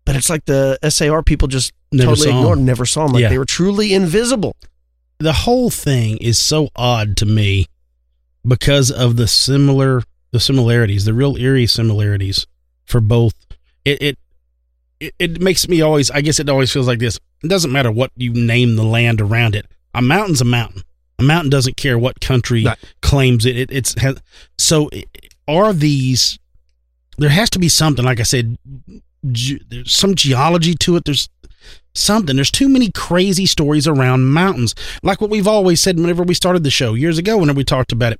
Speaker 3: But it's like the S A R people just
Speaker 2: Never
Speaker 3: totally
Speaker 2: saw
Speaker 3: ignored
Speaker 2: them.
Speaker 3: them, never saw them. Like
Speaker 2: Yeah.
Speaker 3: they were truly invisible.
Speaker 2: The whole thing is so odd to me because of the similar, the similarities, the real eerie similarities for both. It, it, it, it makes me always, I guess it always feels like this. It doesn't matter what you name the land around it. A mountain's a mountain. A mountain doesn't care what country
Speaker 3: Right.
Speaker 2: claims it. it it's has, so are these, there has to be something, like I said, ge- there's some geology to it. There's something. There's too many crazy stories around mountains. Like what we've always said whenever we started the show years ago, whenever we talked about it.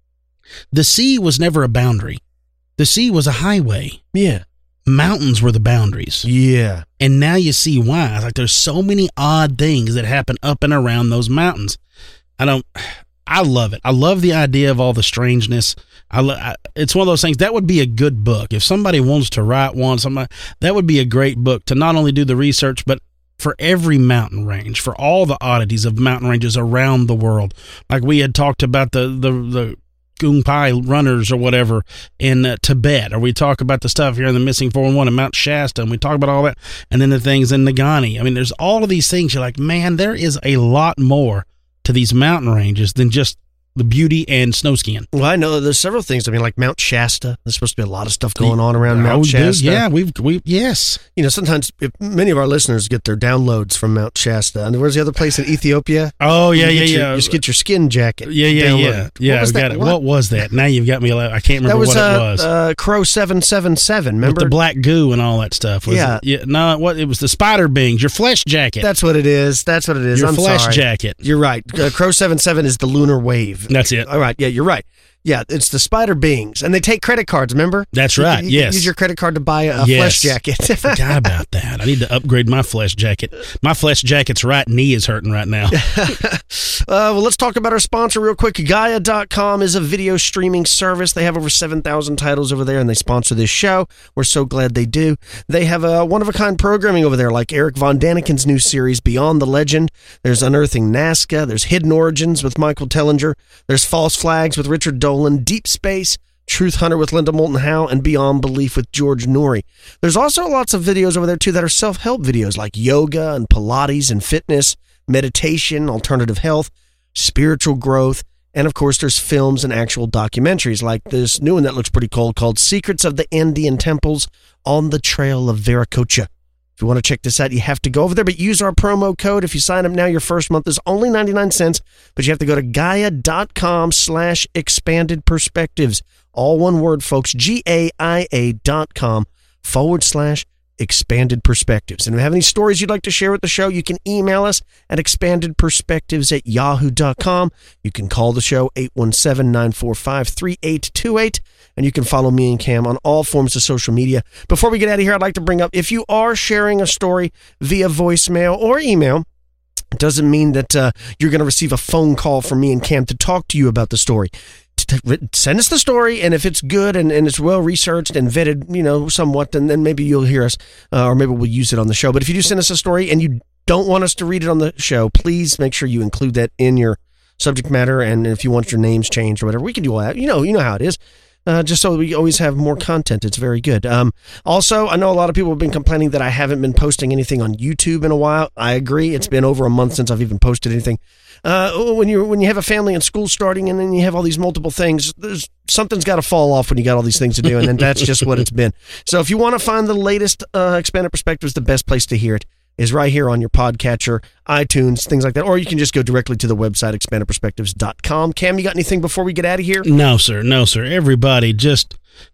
Speaker 2: The sea was never a boundary. The sea was a highway.
Speaker 3: Yeah.
Speaker 2: Mountains were the boundaries.
Speaker 3: Yeah.
Speaker 2: And now you see why. Like there's so many odd things that happen up and around those mountains. I don't, I love it. I love the idea of all the strangeness. I, lo- I it's one of those things that would be a good book. If somebody wants to write one, somebody, that would be a great book to not only do the research, but for every mountain range, for all the oddities of mountain ranges around the world. Like we had talked about the, the, the Gungpai runners or whatever in uh, Tibet, or we talk about the stuff here in the Missing four one one in Mount Shasta, and we talk about all that, and then the things in Nagani. I mean, there's all of these things. You're like, man, there is a lot more to these mountain ranges than just the beauty and snow skiing.
Speaker 3: Well, I know there's several things. I mean, like Mount Shasta. There's supposed to be a lot of stuff going on around
Speaker 2: Oh,
Speaker 3: Mount
Speaker 2: dude,
Speaker 3: Shasta.
Speaker 2: yeah, we've we yes.
Speaker 3: You know, sometimes if, many of our listeners get their downloads from Mount Shasta. And where's the other place in Ethiopia?
Speaker 2: Oh yeah,
Speaker 3: You
Speaker 2: yeah,
Speaker 3: get your-
Speaker 2: yeah.
Speaker 3: You just get your skin jacket.
Speaker 2: yeah, yeah,
Speaker 3: downloaded.
Speaker 2: yeah, yeah.
Speaker 3: What was
Speaker 2: I've
Speaker 3: that?
Speaker 2: got it.
Speaker 3: What?
Speaker 2: What was that? Now you've got me. I can't remember
Speaker 3: That was,
Speaker 2: what
Speaker 3: uh,
Speaker 2: it was.
Speaker 3: Uh, Crow seven seven seven. Remember
Speaker 2: With the black goo and all that stuff. Was
Speaker 3: Yeah.
Speaker 2: it? yeah. No, what it was the spider bings. Your flesh jacket.
Speaker 3: That's what it is. That's what it is.
Speaker 2: Your
Speaker 3: I'm
Speaker 2: flesh
Speaker 3: sorry.
Speaker 2: jacket.
Speaker 3: You're right. Uh, Crow seven seven is the lunar wave.
Speaker 2: That's it.
Speaker 3: All right. Yeah, you're right. Yeah, it's the spider beings, and they take credit cards. Remember?
Speaker 2: That's
Speaker 3: You
Speaker 2: right.
Speaker 3: can- you can
Speaker 2: Yes.
Speaker 3: use your credit card to buy a, a
Speaker 2: Yes.
Speaker 3: flesh jacket.
Speaker 2: Forgot about that. I need to upgrade my flesh jacket. My flesh jacket's right knee is hurting right now.
Speaker 3: Uh, well, let's talk about our sponsor real quick. Gaia dot com is a video streaming service. They have over seven thousand titles over there, and they sponsor this show. We're so glad they do. They have a one-of-a-kind programming over there, like Eric Von Daniken's new series, Beyond the Legend. There's Unearthing Nazca. There's Hidden Origins with Michael Tellinger. There's False Flags with Richard Dolan. Deep Space, Truth Hunter with Linda Moulton Howe, and Beyond Belief with George Noory. There's also lots of videos over there, too, that are self-help videos, like yoga and Pilates and fitness, meditation, alternative health, spiritual growth, and of course there's films and actual documentaries like this new one that looks pretty cool called Secrets of the Andean Temples on the Trail of Viracocha. If you want to check this out, you have to go over there, but use our promo code. If you sign up now, your first month is only ninety-nine cents, but you have to go to Gaia.com slash expanded perspectives. All one word, folks, G-A-I-A dot com forward slash expanded perspectives. And if you have any stories you'd like to share with the show, you can email us at expandedperspectives at yahoo dot com. You can call the show eight one seven, nine four five, three eight two eight, and you can follow me and Cam on all forms of social media. Before we get out of here, I'd like to bring up, if you are sharing a story via voicemail or email, it doesn't mean that uh, you're going to receive a phone call from me and Cam to talk to you about the story. Send us the story, and if it's good and, and it's well researched and vetted, you know, somewhat, then, then maybe you'll hear us, uh, or maybe we'll use it on the show. But if you do send us a story and you don't want us to read it on the show, please make sure you include that in your subject matter. And if you want your names changed or whatever, we can do all that. You know, you know how it is. Uh, just so we always have more content. It's very good. Um, also, I know a lot of people have been complaining that I haven't been posting anything on YouTube in a while. I agree. It's been over a month since I've even posted anything. Uh, when you when you have a family and school starting, and then you have all these multiple things, there's something's got to fall off when you got all these things to do, and then that's just what it's been. So if you want to find the latest uh, Expanded Perspectives, the best place to hear it is right here on your podcatcher, iTunes, things like that. Or you can just go directly to the website, expanded perspectives dot com. Cam, you got anything before we get out of here?
Speaker 2: No, sir. No, sir. Everybody just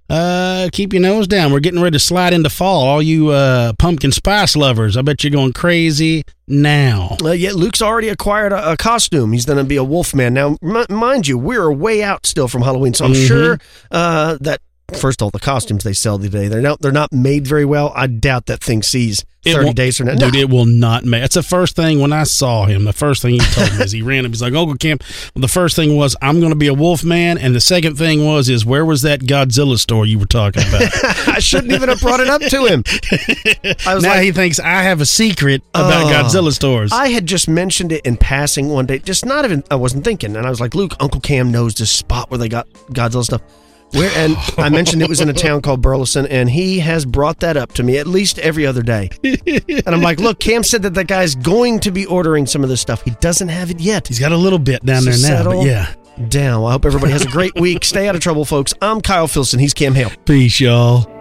Speaker 2: uh, keep your nose down. We're getting ready to slide into fall. All you uh, pumpkin spice lovers, I bet you're going crazy now.
Speaker 3: Uh, yeah, Luke's already acquired a, a costume. He's going to be a wolfman. Now, m- mind you, we're way out still from Halloween, so I'm
Speaker 2: Mhm.
Speaker 3: sure uh, that, first of all, the costumes they sell today, they're not, they're not made very well. I doubt that thing sees
Speaker 2: It
Speaker 3: thirty
Speaker 2: won't-
Speaker 3: days from now.
Speaker 2: Dude,
Speaker 3: No.
Speaker 2: it will not make. That's the first thing when I saw him. The first thing he told me is he ran up. He's like, Uncle Cam. Well, the first thing was, I'm going to be a wolf man. And the second thing was, is where was that Godzilla store you were talking about?
Speaker 3: I shouldn't even have brought it up to him. I was
Speaker 2: now
Speaker 3: like,
Speaker 2: he thinks I have a secret about
Speaker 3: Oh.
Speaker 2: Godzilla stores.
Speaker 3: I had just mentioned it in passing one day, just not even, I wasn't thinking. And I was like, Luke, Uncle Cam knows this spot where they got Godzilla stuff. Where, and I mentioned it was in a town called Burleson, and he has brought that up to me at least every other day. And I'm like, look, Cam said that that guy's going to be ordering some of this stuff. He doesn't have it yet.
Speaker 2: He's got a little bit down
Speaker 3: So
Speaker 2: there now,
Speaker 3: settle
Speaker 2: but yeah.
Speaker 3: down. I hope everybody has a great week. Stay out of trouble, folks. I'm Kyle Filson. He's Cam Hale.
Speaker 2: Peace, y'all.